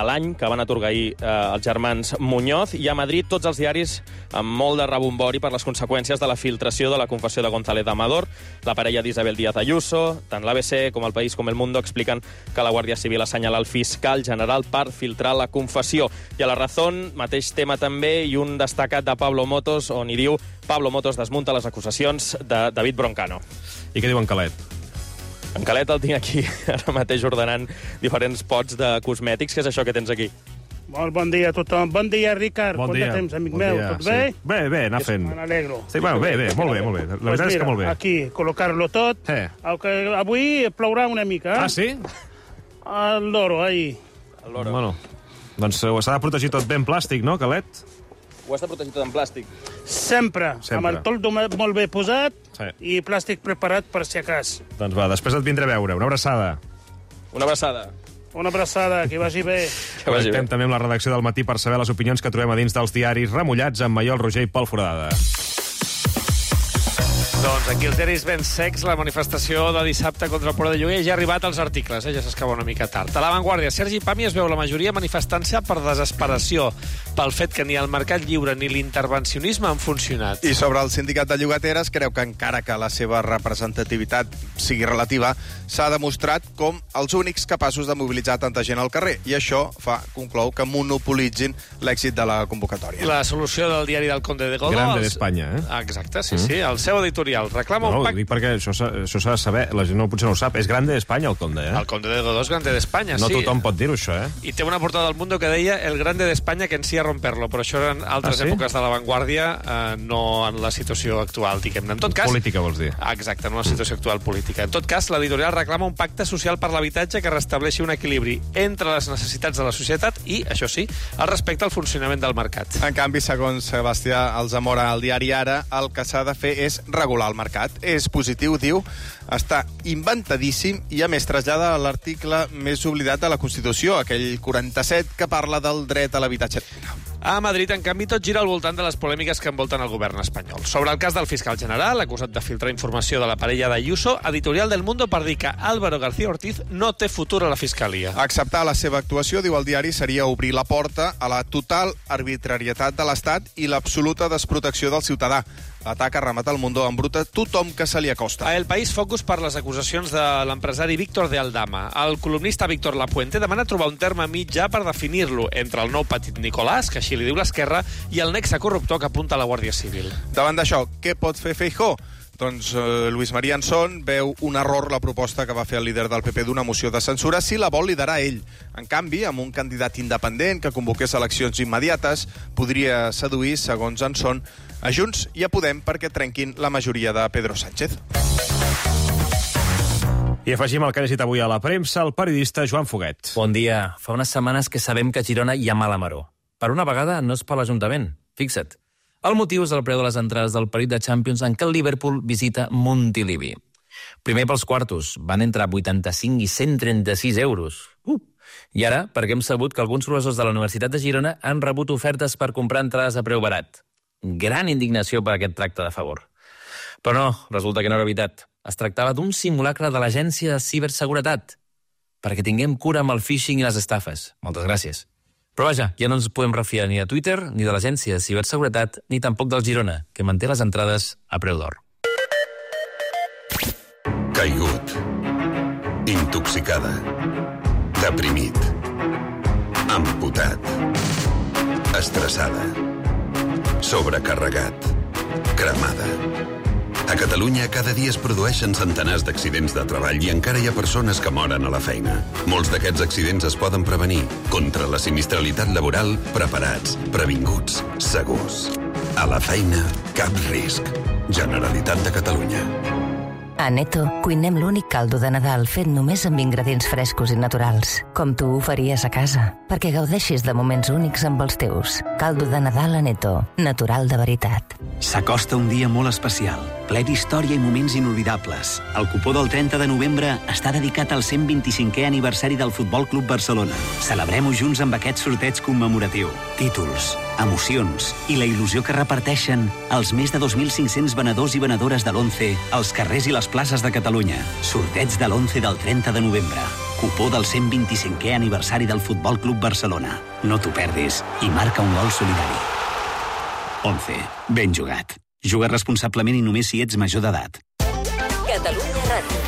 l'any que van atorgar ahir eh, els germans Muñoz, i a Madrid tots els diaris amb molt de rebombori per les conseqüències de la filtració de la confessió de González Amador, la parella d'Isabel Díaz Ayuso. Tant l'A B C com El País com El Mundo expliquen que la Guàrdia Civil assenyala el fiscal general per filtrar la confessió. I a La Razón, mateix tema també, i un destacat de Pablo Motos, on hi diu: Pablo Motos desmunta les acusacions de David Broncano. I què diu en Calet? En Calet el tinc aquí, ara mateix ordenant diferents pots de cosmètics. Què és això que tens aquí? Molt bon dia a tothom. Bon dia, Ricard. Bon Quant dia. de temps, amic Bon meu? dia, Tot bé? sí. Bé, bé, anar fent. Me n'alegro. Sí, bueno, bé, bé, molt bé, molt bé. La Pues veritat és mira, que molt bé. aquí, col·locar-lo tot. Eh. El que avui plourà una mica. Eh? Ah, sí? El loro, ahí. El loro. Bueno, doncs s'ha de protegir tot ben plàstic, no, Calet? Ho has de protegir tot en plàstic. Sempre. Sempre. Amb el toldo molt bé posat Sí. i plàstic preparat per si acas. Doncs va, després et vindré a veure. Una abraçada. Una abraçada. Una abraçada, que vagi bé. Que vagi bé. També amb la redacció del Matí per saber les opinions que trobem a dins dels diaris remullats amb Maiol Roger i Pol Foradada. Doncs aquí els diaris ben secs, la manifestació de dissabte contra el preu de lloguer ja ha arribat als articles, eh? Ja s'escava una mica tard. A l'avantguàrdia, Sergi Pami es veu la majoria manifestant-se per desesperació, pel fet que ni el mercat lliure ni l'intervencionisme han funcionat. I sobre el sindicat de llogateres, creu que encara que la seva representativitat sigui relativa, s'ha demostrat com els únics capaços de mobilitzar tanta gent al carrer. I això fa, conclou, que monopolitzin l'èxit de la convocatòria. La solució del diari del Conde de Godó... Grande els... d'Espanya, eh? Ah, exacte, sí, mm. sí. El seu editorial reclama no, un pacte... pacte... Dic perquè això s'ha això s'ha de saber, la gent no, potser no ho sap. És Grande d'Espanya, el Conde, eh? El Conde de Godó és Grande d'Espanya, no sí. No tothom pot dir-ho, això, eh? I té una portada del Mundo que deia el Grande d'Espanya que en sí a romperlo, però això en altres ah, sí? èpoques de l'avantguàrdia, eh, no en la situació actual, diguem-ne. En tot cas... Política, vols dir? Ah, exacte, no en la situació actual política. En tot cas, l'editorial reclama un pacte social per l'habitatge que restableixi un equilibri entre les necessitats de la societat i, això sí, el respecte al funcionament del mercat. En canvi, segons Sebastià Alzamora al diari Ara, el que s'ha de fer és regular el mercat. És positiu, diu, està inventadíssim i, a més, trasllada a l'article més oblidat de la Constitució, aquell quaranta-set, que parla del dret a l'habitatge. A Madrid, en canvi, tot gira al voltant de les polèmiques que envolten el govern espanyol. Sobre el cas del fiscal general, acusat de filtrar informació de la parella d'Ayuso, editorial del Mundo per dir que Álvaro García Ortiz no té futur a la fiscalia. Acceptar la seva actuació, diu el diari, seria obrir la porta a la total arbitrarietat de l'Estat i l'absoluta desprotecció del ciutadà. L'atac ha remat al Mundo embruta tothom que se li acosta. A El País, focus per les acusacions de l'empresari Víctor de Aldama. El columnista Víctor Lapuente demana trobar un terme mitjà per definir-lo entre el nou petit Nicolàs, que així li diu l'Esquerra, i el nexe corruptor que apunta la Guàrdia Civil. Davant d'això, què pot fer Feijóo? Doncs eh, Luis María Anson veu un error la proposta que va fer el líder del P P d'una moció de censura si la vol liderar ell. En canvi, amb un candidat independent que convoqués eleccions immediates, podria seduir, segons Anson, a Junts i a Podem perquè trenquin la majoria de Pedro Sánchez. I afegim el que ha llegit avui a la premsa el periodista Joan Foguet. Bon dia. Fa unes setmanes que sabem que a Girona hi ha mala maror. Per una vegada no és per l'Ajuntament. Fixa't. El motiu és el preu de les entrades del partit de Champions en què el Liverpool visita Montilivi. Primer pels quartos, van entre vuitanta-cinc i cent trenta-sis euros. Uh. I ara, perquè hem sabut que alguns professors de la Universitat de Girona han rebut ofertes per comprar entrades a preu barat. Gran indignació per aquest tracte de favor. Però no, resulta que no era veritat. Es tractava d'un simulacre de l'Agència de Ciberseguretat, perquè tinguem cura amb el phishing i les estafes. Moltes gràcies. Però vaja, ja no ens podem refiar ni de Twitter, ni de l'Agència de Ciberseguretat, ni tampoc del Girona, que manté les entrades a preu d'or. Caigut. Intoxicada. Deprimit. Amputat. Estressada. Sobrecarregat. Cremada. A Catalunya cada dia es produeixen centenars d'accidents de treball i encara hi ha persones que moren a la feina. Molts d'aquests accidents es poden prevenir. Contra la sinistralitat laboral, preparats, previnguts, segurs. A la feina, cap risc. Generalitat de Catalunya. A Neto cuinem l'únic caldo de Nadal fet només amb ingredients frescos i naturals, com tu ho faries a casa, perquè gaudeixis de moments únics amb els teus. Caldo de Nadal a Neto, natural de veritat. S'acosta un dia molt especial, ple d'història i moments inolvidables. El cupó del trenta de novembre està dedicat al cent vint-i-cinquè aniversari del Futbol Club Barcelona. Celebrem-ho junts amb aquest sorteig commemoratiu. Títols, emocions i la il·lusió que reparteixen els més de dos mil cinc-cents venedors i venedores de l'Once als carrers i les places de Catalunya. Sorteig de l'Once del trenta de novembre. cupó del cent vint-i-cinquè aniversari del Futbol Club Barcelona. No t'ho perdis i marca un gol solidari. Once. Ben jugat. Juga responsablement i només si ets major d'edat. Catalunya Ràdio.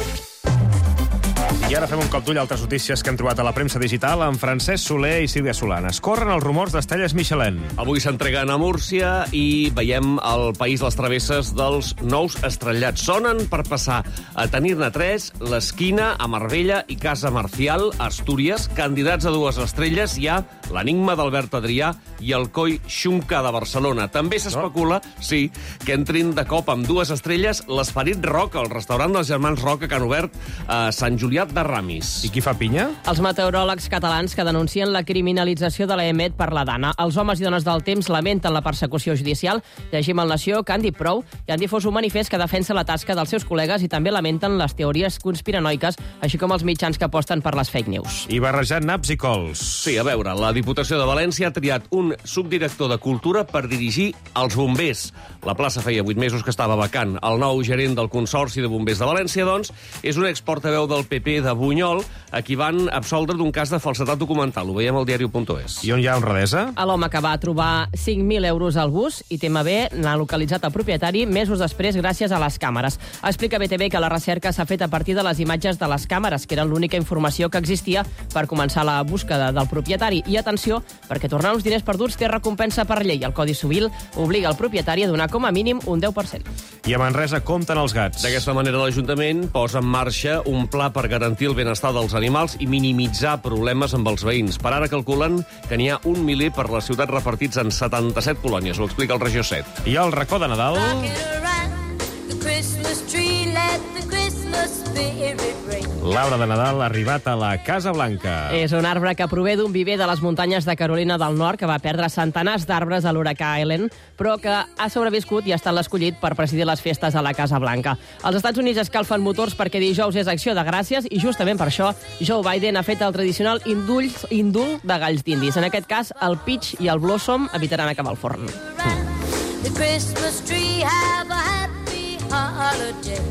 I ara fem un cop d'ull a altres notícies que hem trobat a la premsa digital amb Francesc Soler i Sílvia Solanes. Corren els rumors d'estrelles Michelin. Avui s'entreguen a Múrcia i veiem el país les travesses dels nous estrellats. Sonen per passar a tenir-ne tres, l'Esquina, a Marbella i Casa Marcial, a Astúries. Candidats a dues estrelles hi ha l'Enigma d'Albert Adrià i el Coi Xunca de Barcelona. També s'especula, sí, que entrin de cop amb dues estrelles l'Esperit Roca, el restaurant dels germans Roca que han obert a Sant Julià de Ramis. I qui fa pinya? Els meteoròlegs catalans que denuncien la criminalització de l'E M E T per la Dana. Els homes i dones del temps lamenten la persecució judicial. Llegim al Nació que han dit prou i han difós un manifest que defensa la tasca dels seus col·legues i també lamenten les teories conspiranoiques, així com els mitjans que aposten per les fake news. I barrejant naps i cols. Sí, a veure, la Diputació de València ha triat un subdirector de Cultura per dirigir els bombers. La plaça feia vuit mesos que estava vacant. El nou gerent del Consorci de Bombers de València, doncs, és un exportaveu del P P de Bunyol, a qui van absoldre d'un cas de falsedat documental. Ho veiem al diari punt es. I on hi ha honradesa? A l'home que va trobar cinc mil euros al bus i T M B n'ha localitzat el propietari mesos després gràcies a les càmeres. Explica B T V que la recerca s'ha fet a partir de les imatges de les càmeres, que eren l'única informació que existia per començar la búsqueda del propietari. I atenció, perquè tornar uns diners perduts té recompensa per llei. El Codi Civil obliga el propietari a donar com a mínim un deu per cent. I a Manresa compten els gats. D'aquesta manera l'Ajuntament posa en marxa un pla per garantir el benestar dels animals i minimitzar problemes amb els veïns. Per ara calculen que n'hi ha un miler per la ciutat repartits en setanta-set colònies. Ho explica el Regió set. I el racó de Nadal... L'arbre de Nadal ha arribat a la Casa Blanca. És un arbre que prové d'un viver de les muntanyes de Carolina del Nord que va perdre centenars d'arbres a l'huracà Helen, però que ha sobreviscut i ha estat l'escollit per presidir les festes a la Casa Blanca. Els Estats Units escalfen motors perquè dijous és Acció de Gràcies i justament per això Joe Biden ha fet el tradicional indult, indult de galls d'indis. En aquest cas, el peach i el blossom evitaran acabar al forn. Mm. The Christmas tree, have a happy holiday.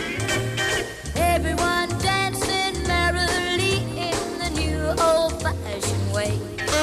Everyone dancing merrily in the new old-fashioned way.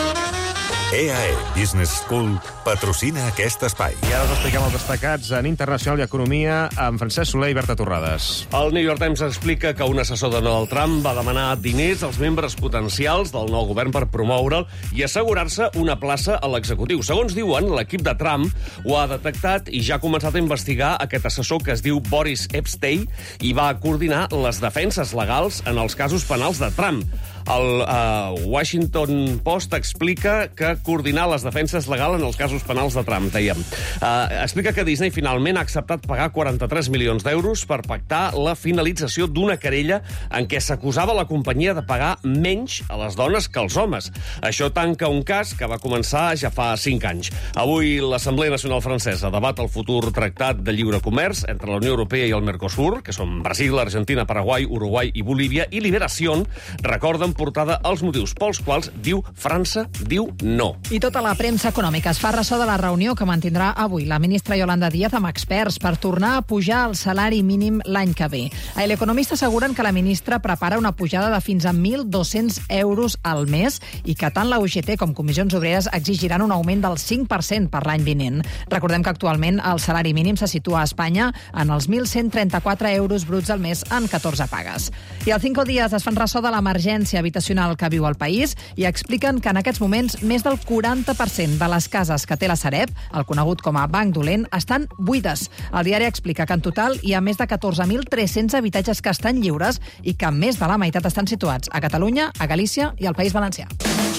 E A E Business School patrocina aquest espai. I ara us expliquem els destacats en Internacional i Economia amb Francesc Soler i Berta Torrades. El New York Times explica que un assessor de Donald Trump va demanar diners als membres potencials del nou govern per promoure'l i assegurar-se una plaça a l'executiu. Segons diuen, l'equip de Trump ho ha detectat i ja ha començat a investigar aquest assessor que es diu Boris Epstein i va coordinar les defenses legals en els casos penals de Trump. El uh, Washington Post explica que coordinar les defenses legals en els casos penals de Trump, dèiem. Uh, explica que Disney finalment ha acceptat pagar quaranta-tres milions d'euros per pactar la finalització d'una querella en què s'acusava la companyia de pagar menys a les dones que als homes. Això tanca un cas que va començar ja fa cinc anys. Avui l'Assemblea Nacional Francesa debat el futur tractat de lliure comerç entre la Unió Europea i el Mercosur, que són Brasil, Argentina, Paraguai, Uruguai i Bolívia, i Liberació recorden portada els motius pels quals diu França diu no. I tota la premsa econòmica es fa ressò de la reunió que mantindrà avui la ministra Yolanda Díaz amb experts per tornar a pujar el salari mínim l'any que ve. A l'Economista asseguren que la ministra prepara una pujada de fins a mil dos-cents euros al mes i que tant la U G T com Comissions Obreres exigiran un augment del cinc per cent per l'any vinent. Recordem que actualment el salari mínim se situa a Espanya en els mil cent trenta-quatre euros bruts al mes en catorze pagues. I al Cinco Días es fan ressò de l'emergència habitacional que viu el país i expliquen que en aquests moments més del quaranta per cent de les cases que té la Sareb, el conegut com a Banc Dolent, estan buides. El diari explica que en total hi ha més de catorze mil tres-cents habitatges que estan lliures i que més de la meitat estan situats a Catalunya, a Galícia i al País Valencià.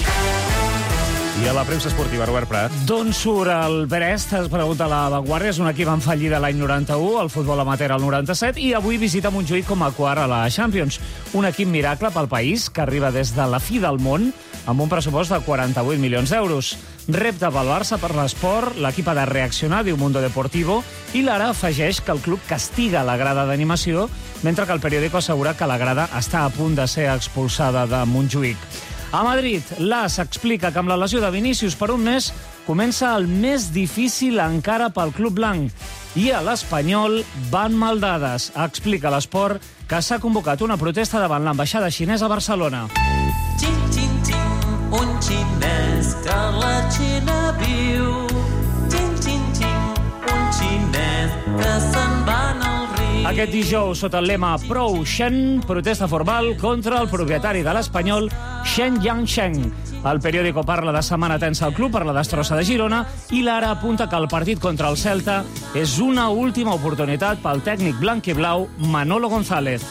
I a la premsa esportiva, Robert Prat. D'on surt el Brest? Es pregunta la Vanguardia. És un equip en fallida l'any noranta-u, el futbol amateur al noranta-set, i avui visita Montjuïc com a quart a la Champions. Un equip miracle pel país que arriba des de la fi del món amb un pressupost de quaranta-vuit milions d'euros. Repte pel Barça per l'esport, l'equip ha de reaccionar, diu Mundo Deportivo, i l'Ara afegeix que el club castiga la grada d'animació, mentre que el periòdico assegura que la grada està a punt de ser expulsada de Montjuïc. A Madrid, l'A S explica que amb la lesió de Vinícius per un mes comença el més difícil encara pel club blanc. I a l'Espanyol van maldades. Explica l'Esport que s'ha convocat una protesta davant l'ambaixada xinesa a Barcelona. Xin, xin, xin, un xinès que a la Xina viu. Xin, xin, xin, un xinès que se'n va al riu. Aquest dijous, sota el lema Prou Shen, protesta formal contra el propietari de l'Espanyol, Shen Yangsheng. El periòdico parla de setmana tensa al club per la destrossa de Girona i l'Ara apunta que el partit contra el Celta és una última oportunitat pel tècnic blanc i blau Manolo González.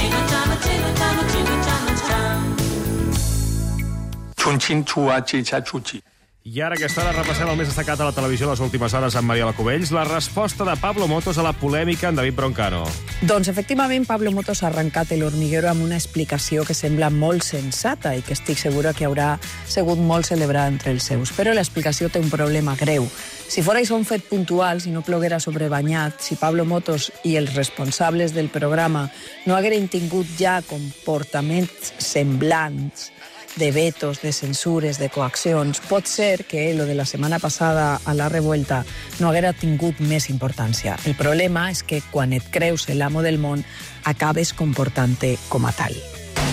I ara aquesta hora repassem el més destacat a la televisió les últimes hores amb Mariola Cubells, la resposta de Pablo Motos a la polèmica amb David Broncano. Doncs efectivament Pablo Motos ha arrencat el hormiguero amb una explicació que sembla molt sensata i que estic segura que haurà sigut molt celebrada entre els seus. Però l'explicació té un problema greu. Si fora això un fet puntual, si no ploguera sobrebanyat, si Pablo Motos i els responsables del programa no hagueren tingut ja comportaments semblants de vetos, de censures, de coaccions, pot ser que lo de la setmana passada a la revuelta no haguera tingut més importància. El problema és que quan et creus l'amo del món acabes comportant-te com a tal.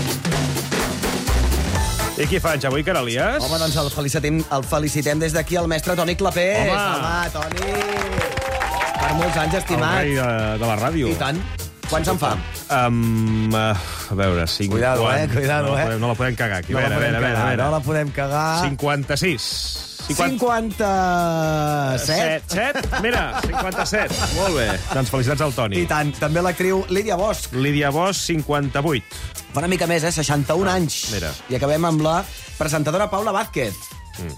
I qui faig avui, Carolies? Home, doncs el felicitem, el felicitem des d'aquí el mestre Toni Clapés. Home! Home, Toni! Per molts anys, estimat. El rei de, de la ràdio. I tant. Quants en fa? Um, uh, a veure, cinquanta... Cuidado, eh? Cuidado, no, eh? Podem, no la podem cagar aquí. No a veure, la podem a veure, cagar, a veure. no la podem cagar. cinquanta-sis. cinquanta-set. set? Mira, cinquanta-set. Molt bé. Doncs felicitats al Toni. I tant. També l'actriu Lídia Bosch. Lídia Bosch, cinquanta-vuit. Fa una mica més, eh? seixanta-un anys. Mira. I acabem amb la presentadora Paula Vázquez. Mm.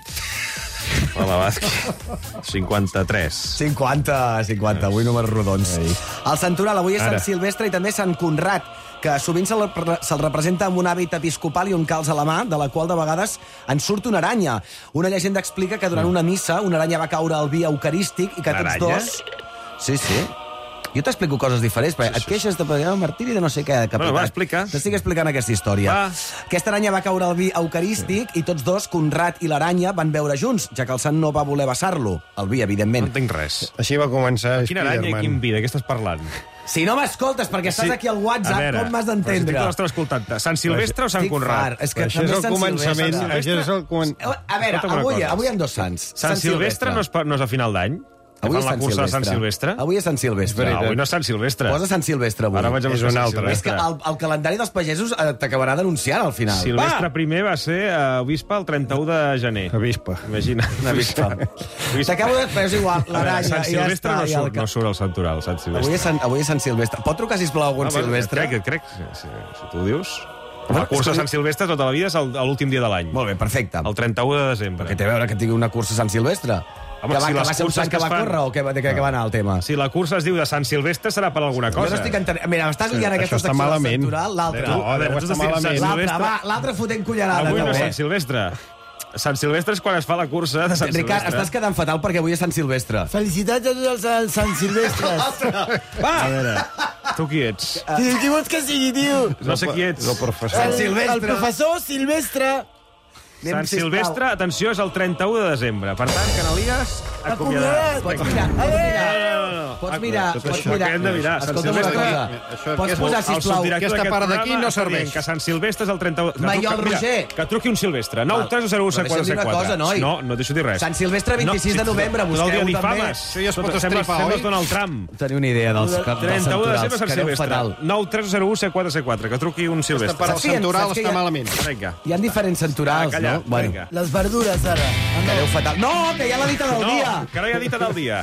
Paula Vázquez, cinquanta-tres. cinquanta, cinquanta, avui números rodons. Ei. El Santoral avui és Ara. Sant Silvestre i també Sant Conrad, que sovint se'l se representa amb un hàbit episcopal i un calç a la mà, de la qual de vegades en surt una aranya. Una llegenda explica que durant una missa una aranya va caure al vi eucarístic i que tots L'aranya? dos... Sí, sí. Jo t'explico coses diferents, perquè et queixes de el martiri de no sé què. Bueno, va, explica. T'estic explicant aquesta història. Va. Aquesta aranya va caure al vi eucarístic i tots dos, Conrad i l'aranya, van beure junts, ja que el sant no va voler vessar-lo. El vi, evidentment. No entenc res. Així va començar Quina aranya i quin vi? De què estàs parlant? Si no m'escoltes, perquè estàs aquí al WhatsApp, com m'has d'entendre? Però si tu l'estàs escoltant. Sant Silvestre o Sant Estic Conrad? fart. És que Això també és el Sant començament. Silvestre. Això és el comen... A veure, Escolta'm una avui, cosa. avui hi ha dos sants. Sant Silvestre no és, pa- no és a final d'any? Que Avui fan és la Sant cursa de Silvestre. Sant Silvestre? Avui és Sant Silvestre. No, avui no és Sant Silvestre. Posa Sant Silvestre avui. Ara vaig a És buscar un Sant altre. És que Silvestre. el, el calendari dels pagesos eh, t'acabarà denunciant al final. Silvestre primer va ser a Avispa el trenta-u de gener. Avispa. Imagina. Avispa. T'acabo de... Però és igual, l'aranya, Sant i ja Silvestre està. no i el surt, ca- no surt el Santoral, Sant Avui Silvestre. és, Sant, avui és Sant Silvestre. Pot trucar, sisplau, algun Ah, bueno, Silvestre? Crec, crec. Si, si tu ho dius. Bueno, La cursa és que- de Sant Silvestre tota la vida és el- l'últim dia de l'any. Molt bé, perfecte. El trenta-u de desembre. Què té a veure que tingui una cursa a Sant Silvestre? Home, que va, si que les va ser un curses sant que que va es fan- córrer o que, de què que va anar el tema? Si la cursa es diu de Sant Silvestre serà per alguna cosa. Jo no estic entenent... Mira, m'estàs liant Això aquesta està secció del malament. Santoral, l'altra. No, a veure, deu tu estar estàs dient Sant malament. L'altre, Silvestre. va, l'altre fotent cullerada. Avui no és també. Sant Silvestre. Sant Silvestre és quan es fa la cursa de Sant Ricard, Silvestre. estàs quedant fatal perquè avui és Sant Silvestre. Felicitats a tots els, els Sant Silvestres. Va! A veure, tu qui ets? Qui, qui vols que sigui, tio? No sé qui ets. El professor. Sant El, Silvestre. el professor Silvestre. Anem, Sant sisplau. Silvestre, atenció, és el trenta-u de desembre. Per tant, Canalies, acomiadat. Pots mirar, pots mirar. No, no, no. Pots mirar, Tot pots això mirar. que hem de mirar. Sant Escolta'm una Silvestre... cosa. Això, Pots aquest- posar, El sisplau... subdirector aquesta d'aquest part d'aquí programa no està serveix. dient que Sant Silvestre és el trenta-u... Que Maiol truqui- mira, Roger. Que truqui un Silvestre. nou tres zero u Però quatre deixa'm dir set una quatre. cosa, noi. No, no et deixo dir res. Sant Silvestre, vint-i-sis de novembre, Tot el dia busqueu també. difames. Això ja es pot Tot- sembles- estripar, sembles oi? Donald Trump. Teniu una idea dels, dels trenta-u de santorals, desembre, Sant que aneu Silvestre. fatal. nou tres zero u set quatre set quatre. Que truqui un Silvestre. Per al Saps que hi ha- santoral saps que hi està ha- malament. Vinga. Hi ha diferents santorals, Ah, calla, no? Bueno, vinga. Les verdures, ara. que aneu fatal. No, que hi ha la dita del No, dia. que no hi ha dita del dia.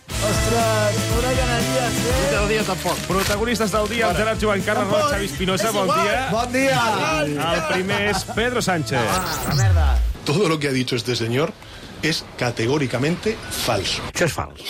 Ostres, una ganaries, eh? El dia tampoc. Protagonistes del dia, el Gerard Joan Carles Roig, Xavi Espinosa, bon dia. Bon dia. El primer és Pedro Sánchez. La merda. Todo lo que ha dicho este señor es categóricamente falso. Això és fals.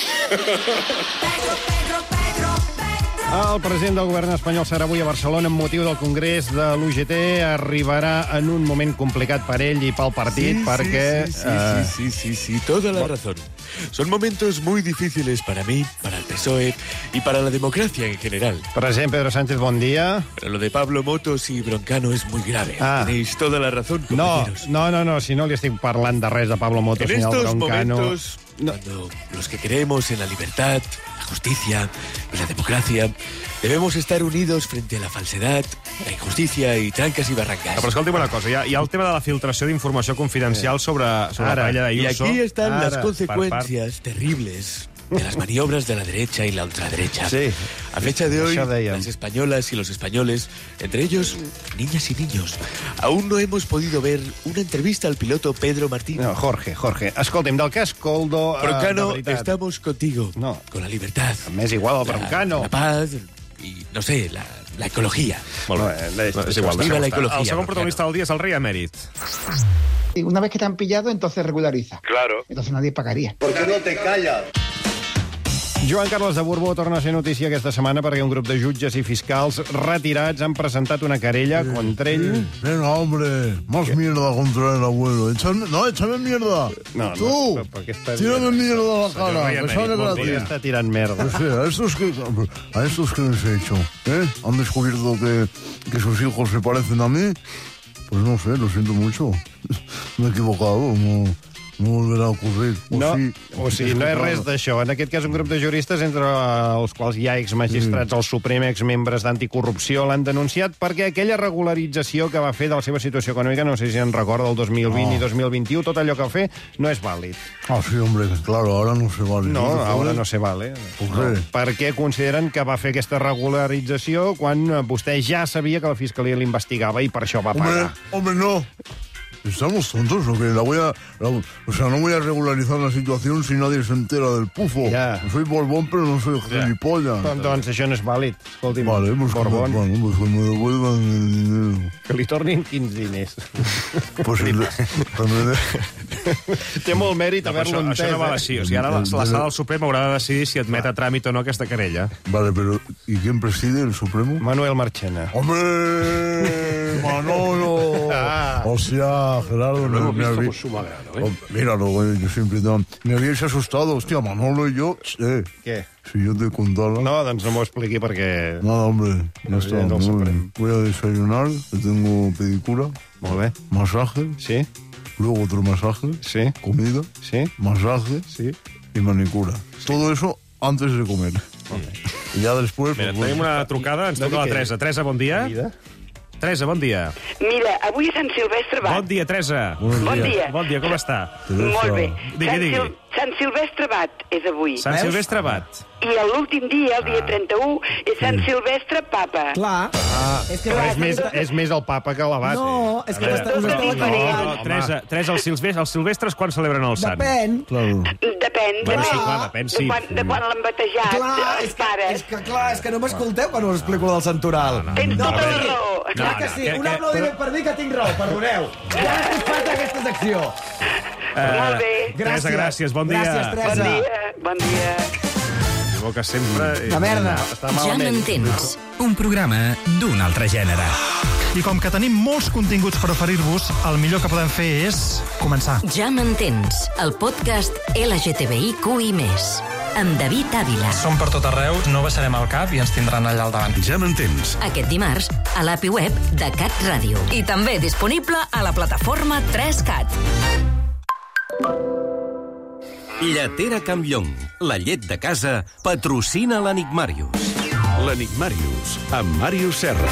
El president del govern espanyol serà avui a Barcelona amb motiu del congrés de l'U G T. Arribarà en un moment complicat per ell i pel partit, Sí, perquè... sí, sí, sí, sí, sí, sí, toda la razón. Son momentos muy difíciles para mí, para el P S O E y para la democracia en general. President Pedro Sánchez, bon dia. Pero lo de Pablo Motos y Broncano es muy grave. Ah. Tenéis toda la razón, No, compañeros. no, no, no, si no li estic parlant de res de Pablo Motos En ni del estos Broncano. momentos, cuando los que creemos en la libertad, la justicia y la democracia, debemos estar unidos frente a la falsedad, la injusticia y trancas y barrancas. Però escolti'm una cosa, hi ha, hi ha el tema de la filtració d'informació confidencial sobre, sobre Ara, la parella y d'Ayuso. aquí están Ara, las per consecuencias terribles de las maniobras de la derecha y la ultraderecha. Sí. A fecha de hoy, Això dèiem. las españolas y los españoles, entre ellos niñas y niños, aún no hemos podido ver una entrevista al piloto Pedro Martín. No, Jorge, Jorge, escolti'm, del cas Coldo... eh, Broncano, de veritat. estamos contigo. No. Con la libertad. M'és igual el La- Broncano. La paz y, no sé, la, la ecología. Molt bé. No, És igual, Viva deixem-ho la estar. ecología, El segon Broncano. protagonista del dia és el rei emèrit. Y una vez que te han pillado, entonces regulariza. Claro. Entonces nadie pagaría. ¿Por qué no te callas? Joan Carles de Borbó torna a ser notícia aquesta setmana perquè un grup de jutges i fiscals retirats han presentat una querella contra ell. Venga, hombre, más mierda contra el abuelo. Échame, no, échame mierda. No, Tú, no, ¿por qué está tírame bien? mierda a la Señor cara, Rey que Emèrit, sale ¿por qué gratis. está tirando merda? No sé, a estos que, a estos que les he hecho, ¿eh? Han descubierto que, que sus hijos se parecen a mí. Pues no sé, lo siento mucho. Me he equivocado, no, no volverá a ocurrir. O No, sí, o sigui, no és res d'això. En aquest cas, un grup de juristes, entre els quals hi ha exmagistrats del Suprem, exmembres d'anticorrupció, l'han denunciat perquè aquella regularització que va fer de la seva situació econòmica, no sé si en recorda, el dos mil vint No. i dos mil vint-i-u, tot allò que va fer no és vàlid. Ah, sí, hombre, claro, ahora no se vale. No, se ara puede? no se vale. ¿Por No, qué? perquè consideren que va fer aquesta regularització quan eh, vostè ja sabia que la Fiscalia l'investigava i per això va Hombre, pagar. hombre, no. ¿Estamos tontos o qué? La voy a, la- o sea, no voy a regularizar la situación si nadie se entera del pufo. Ya. Soy Borbón, pero no soy gilipollas. Doncs, doncs això no és vàlid. Escolti'm, Vale, pues, que, Borbón, bueno, pues que me devuelvan el dinero. que li tornin quins diners. Pues el, també de... Té molt mèrit No, però haver-lo això, entès. això no val eh? així. O sigui, ara la, la sala del Suprem haurà de decidir si admet a tràmit o no aquesta querella. Vale, pero ¿y quién preside el Supremo? Manuel Marchena. ¡Hombre! ¡Manolo! Ah. O sea, Gerardo... Lo hemos me visto habí- con suma grado, ¿eh? Oh, míralo, güey, yo siempre... te- Me habíais asustado, hostia, Manolo y yo... Eh, Què? si yo te contara... No, doncs no m'ho expliqui perquè... Nada, hombre, ya está. Presidente del muy Supremo. bien. Voy a desayunar, que tengo pedicura, Molt bé. masaje, Sí? luego otro masaje, Sí? comida, Sí? masaje Sí? y manicura. Todo eso antes de comer. Y ya después... Mira, pues, tenim una trucada, ens toca la Teresa. Teresa, bon dia. Teresa, bon dia. Mira, avui és Sant Silvestre Bat. Bon dia, Teresa. Bon dia. Bon dia, com està? Molt bé. Digui, Sant, digui. Sil Sant Silvestre Bat és avui. Sant Silvestre Bat. I l'últim dia, el dia trenta-u, és Sant Silvestre Papa. Clar. Ah, És que però és les més, coses- és més el papa que l'abat. No, és que A m'està- veure, us estava no, equivocant. no, Teresa, Teresa els, silvestres, els silvestres quan celebren el sant? Depèn. Claro. Depèn, Bueno, sí, depèn. clar, depèn, sí. De quan, de quan l'han batejat, Clar, els és que, pares. és que, clar, és que no m'escolteu quan us explico del santoral. No, Tens tota la perquè- raó. Clar No, que no, sí, que- un que- aplaudiment per mi que tinc raó, perdoneu. Ja us faig aquesta secció. Molt bé. Teresa, gràcies, bon dia. Gràcies, Bon Teresa. dia, bon dia. Diu que sempre... De merda. Està Ja malament. m'entens. Un programa d'un altre gènere. I com que tenim molts continguts per oferir-vos, el millor que podem fer és començar. Ja m'entens. El podcast L G T B I Q i més. Amb David Ávila. Som per tot arreu, no baixarem el cap i ens tindran allà al davant. Ja m'entens. Aquest dimarts a l'A P I web de Cat Ràdio. I també disponible a la plataforma tres cat. Lletera Campllong, la llet de casa, patrocina l'Enigmàrius. L'Enigmàrius, amb Màrius Serra.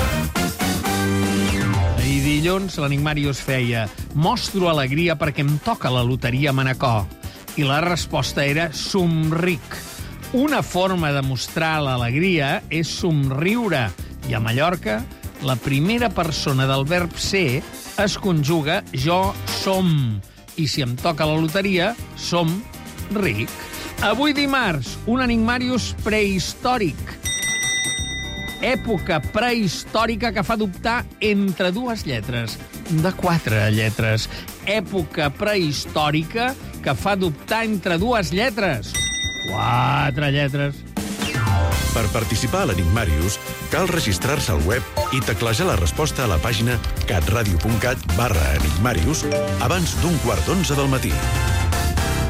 Ahir dilluns l'Enigmàrius feia «Mostro alegria perquè em toca la loteria a Manacor». I la resposta era «somric». Una forma de mostrar l'alegria és somriure. I a Mallorca, la primera persona del verb ser es conjuga «jo som». I si em toca la loteria, som ric. Avui dimarts, un Enigmàrius prehistòric. Època prehistòrica que fa dubtar entre dues lletres, de quatre lletres. Època prehistòrica que fa dubtar entre dues lletres. Quatre lletres. Per participar a l'Enigmàrius, cal registrar-se al web i teclejar la resposta a la pàgina catradio punt cat barra enigmàrius abans d'un quart d'onze del matí.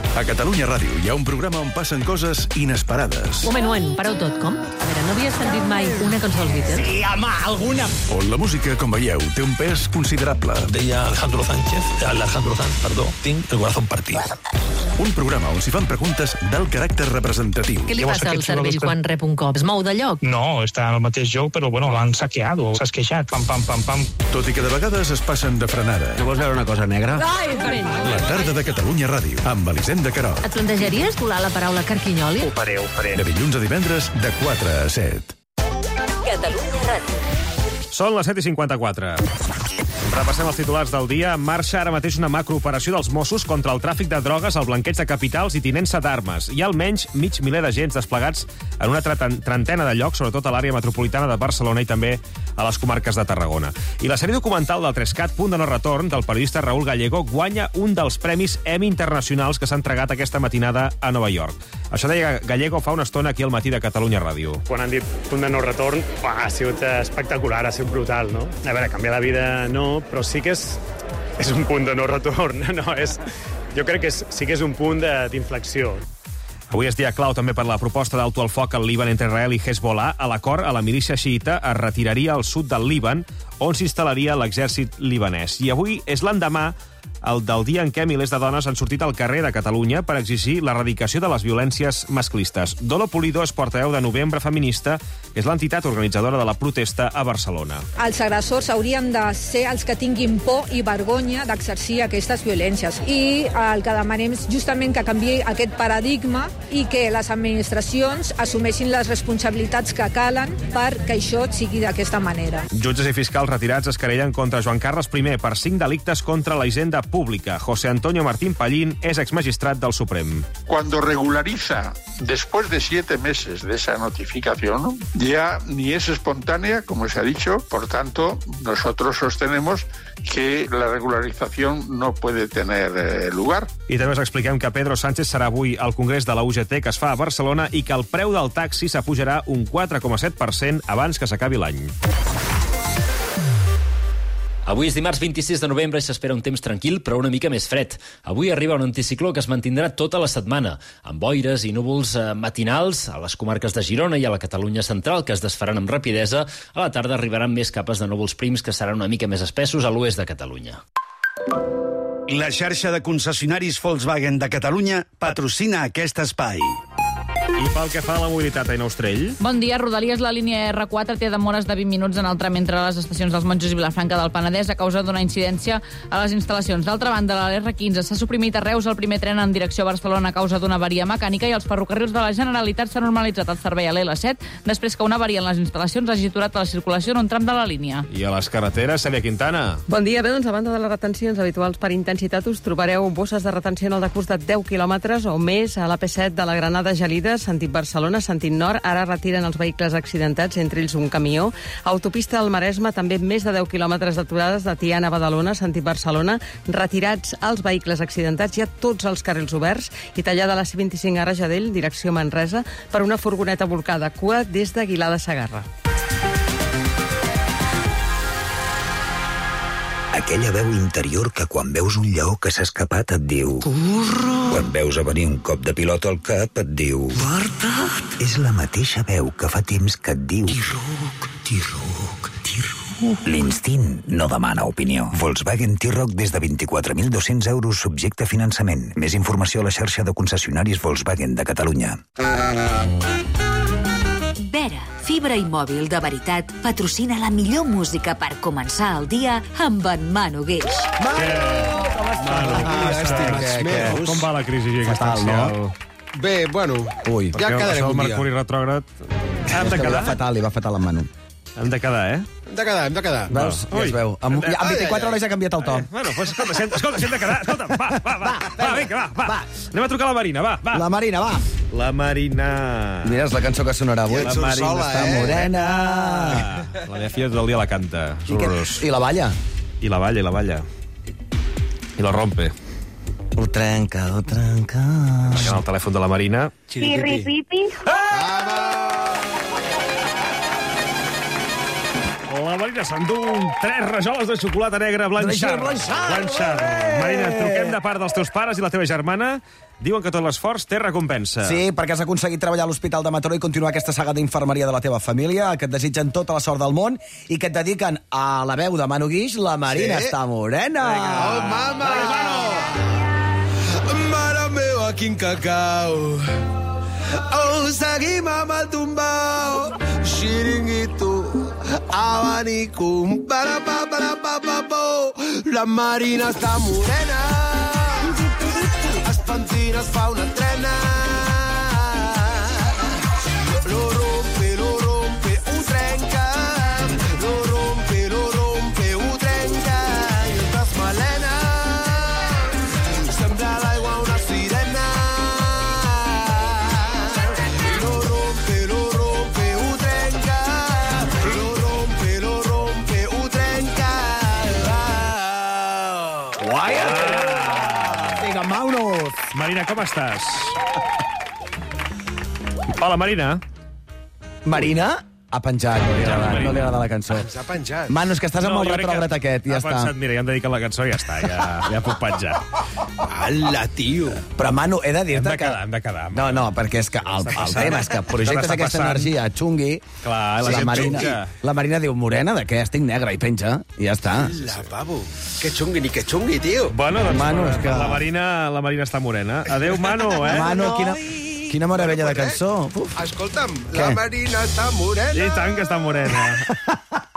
A Catalunya Ràdio hi ha un programa on passen coses inesperades. Un moment, un moment, pareu tot, com? A veure, no havies sentit mai una cançó dels Beatles? Sí, home, alguna. On la música, com veieu, té un pes considerable. Deia Alejandro Sánchez, Alejandro Sanz, perdó, tinc el corazón partido. Un programa on s'hi fan preguntes d'alt caràcter representatiu. Què li passa al cervell quan rep un cop? Es mou de lloc? No, està en el mateix lloc, però bueno, l'han saqueado, s'ha esqueixat, pam, pam, pam, pam. Tot i que de vegades es passen de frenada. No vols veure una cosa negra? Ai, parell. La tarda de Catalunya Ràdio, amb Elisenda Querol. Et plantejaries colar la paraula carquinyoli? Ho faré, ho faré. De dilluns a divendres, de quatre a set. Catalunya Ràdio. Són les set i cinquanta-quatre. Repassem els titulars del dia. En marxa ara mateix una macrooperació dels Mossos contra el tràfic de drogues, el blanqueig de capitals i tinença d'armes. Hi ha almenys mig miler d'agents desplegats en una trentena de llocs, sobretot a l'àrea metropolitana de Barcelona i també a les comarques de Tarragona. I la sèrie documental del Trescat, Punt de no retorn, del periodista Raúl Gallego, guanya un dels premis Emmy internacionals que s'han entregat aquesta matinada a Nova York. Això deia Gallego fa una estona aquí al matí de Catalunya Ràdio. Quan han dit punt de no retorn, uah, ha sigut espectacular, ha sigut brutal, no? A veure, canviar la vida no, però sí que és, és un punt de no retorn. No, és, jo crec que és, sí que és un punt d'inflexió. Avui és dia clau també per la proposta d'alto al foc al Líban entre Israel i Hezbollah. A l'acord, a la milícia xiïta es retiraria al sud del Líban, on s'instal·laria l'exèrcit libanès. I avui és l'endemà el del dia en què milers de dones han sortit al carrer de Catalunya per exigir l'erradicació de les violències masclistes. Dolo Pulido és portaveu de Novembre Feminista, que és l'entitat organitzadora de la protesta a Barcelona. Els agressors haurien de ser els que tinguin por i vergonya d'exercir aquestes violències. I el que demanem és justament que canviï aquest paradigma i que les administracions assumeixin les responsabilitats que calen perquè això sigui d'aquesta manera. Jutges i fiscals retirats es querellen contra Joan Carles I per cinc delictes contra la hisenda pública. José Antonio Martín Pallín es exmagistrat del Suprem. Cuando regulariza después de siete meses de esa notificación, ya ni es espontánea, como se ha dicho, por tanto, nosotros sostenemos que la regularización no puede tener eh, lugar. I també us expliquem que Pedro Sánchez serà avui al Congrés de la U G T que es fa a Barcelona i que el preu del taxi s'apujarà un quatre coma set per cent abans que s'acabi l'any. Avui és dimarts vint-i-sis de novembre i s'espera un temps tranquil, però una mica més fred. Avui arriba un anticicló que es mantindrà tota la setmana, amb boires i núvols matinals a les comarques de Girona i a la Catalunya central, que es desfaran amb rapidesa. A la tarda arribaran més capes de núvols prims, que seran una mica més espessos a l'oest de Catalunya. La xarxa de concessionaris Volkswagen de Catalunya patrocina aquest espai. I pel que fa a la mobilitat a Inaustrell... Bon dia. Rodalies, la línia erre quatre té demores de vint minuts en el tram entre les estacions dels Monjos i Vilafranca del Penedès a causa d'una incidència a les instal·lacions. D'altra banda, a l'erre quinze s'ha suprimit a Reus el primer tren en direcció a Barcelona a causa d'una avaria mecànica i els ferrocarrils de la Generalitat s'ha normalitzat el servei a l'L set després que una avaria en les instal·lacions hagi aturat la circulació en un tram de la línia. I a les carreteres, Cèlia Quintana. Bon dia. Bé, doncs, a banda de les retencions habituals per intensitat, us trobareu bosses de retenció en el decurs de deu quilòmetres o més a l'A P set de la Granada Gelida, sentit Barcelona, sentit nord. Ara retiren els vehicles accidentats, entre ells un camió. Autopista del Maresme, també més de deu quilòmetres d'aturades de Tiana a Badalona, sentit Barcelona. Retirats els vehicles accidentats, hi ha tots els carrils oberts i tallada la C vint-i-cinc a Rajadell, direcció Manresa, per una furgoneta volcada, cua des d'Aguilar de Segarra. Aquella veu interior que quan veus un lleó que s'ha escapat et diu... Burro! Quan veus a venir un cop de pilota al cap et diu... Bartat! És la mateixa veu que fa temps que et diu... T-Roc, T-Roc, T-Roc... L'instint no demana opinió. Volkswagen T-Roc des de vint-i-quatre mil dos-cents euros subjecte a finançament. Més informació a la xarxa de concessionaris Volkswagen de Catalunya. Vera, fibra i mòbil de veritat, patrocina la millor música per començar el dia amb en Manu Guix. Manu, com estàs? Com va la crisi existencial? Bé, bueno, Ui. ja quedarem el un dia. Mercuri retrògrad... Hem de Li quedar? va fatal, li va fatal en Manu. Hem de quedar, eh? Hem de quedar, hem de quedar. Veus? Ja es veu. En, ja, en vint-i-quatre hores ja ha canviat el to. Bueno, pues, escolta, si hem, escolta, si hem de quedar... Escolta, va, va, va, va, vinga, va, va. Anem a trucar a la Marina, va, va. La Marina, va. La Marina... Mira, és la cançó que sonarà avui. Ja La et surt Marina sola, està eh? morena. La meva filla tot el dia la canta. És I, que, horrorós. I la balla. I la balla, i la balla. I la rompe. Ho trenca, ho trenca... Marcant el telèfon de la Marina. Pirri-pipi. La Marina s'endú tres rajoles de xocolata negra Blanchard. Blanchard, Blanchard. Marina, truquem de part dels teus pares i la teva germana. Diuen que tot l'esforç té recompensa. Sí, perquè has aconseguit treballar a l'Hospital de Mataró i continuar aquesta saga d'infermeria de la teva família, que et desitgen tota la sort del món i que et dediquen a la veu de Manu Guix, la Marina Sí. està morena. Oh, mama! Mare meva, quin cacau. Oh, seguim amb el tumbao. Xiringuito, abanico. Para, pa, para, pa, pa, po. La Marina està morena. Es pentina, es fa una trena. Lo rompe, lo rompe, ho trenca. Lo rompe, lo rompe, ho trenca. I estàs malena. Sembla l'aigua una sirena. Lo rompe, lo rompe, ho trenca. Lo rompe, lo rompe, ho trenca. Guai! Vinga, vámonos! Marina, com estàs? Hola, Marina. Marina? Ha penjat, no li agrada, Marina. no li agrada la cançó. Ens ha penjat. Manu, és que estàs amb No, el jo crec retrògrad que aquest, i ja ha està. pensat, mira, ja em dediquen la cançó i ja està, ja, ja puc penjar. Ala, tio. Però, Manu, he de Hem dir-te de que... quedar, hem de quedar. No, no, perquè és que el, Està el passant. tema és que projectes Està aquesta passant. energia xungui, Clar, la la, gent Marina, xunga. la Marina diu, morena, de què? Estic negra, i penja, i ja està. La pavo. Que xungui, ni que xungui, tio. Bueno, doncs Manu, és que- la, Marina, la Marina està morena. Adéu, Manu, eh? Manu, quina, quina meravella de cançó. Uf. Escolta'm, Què? la Marina està morena. I tant que està morena.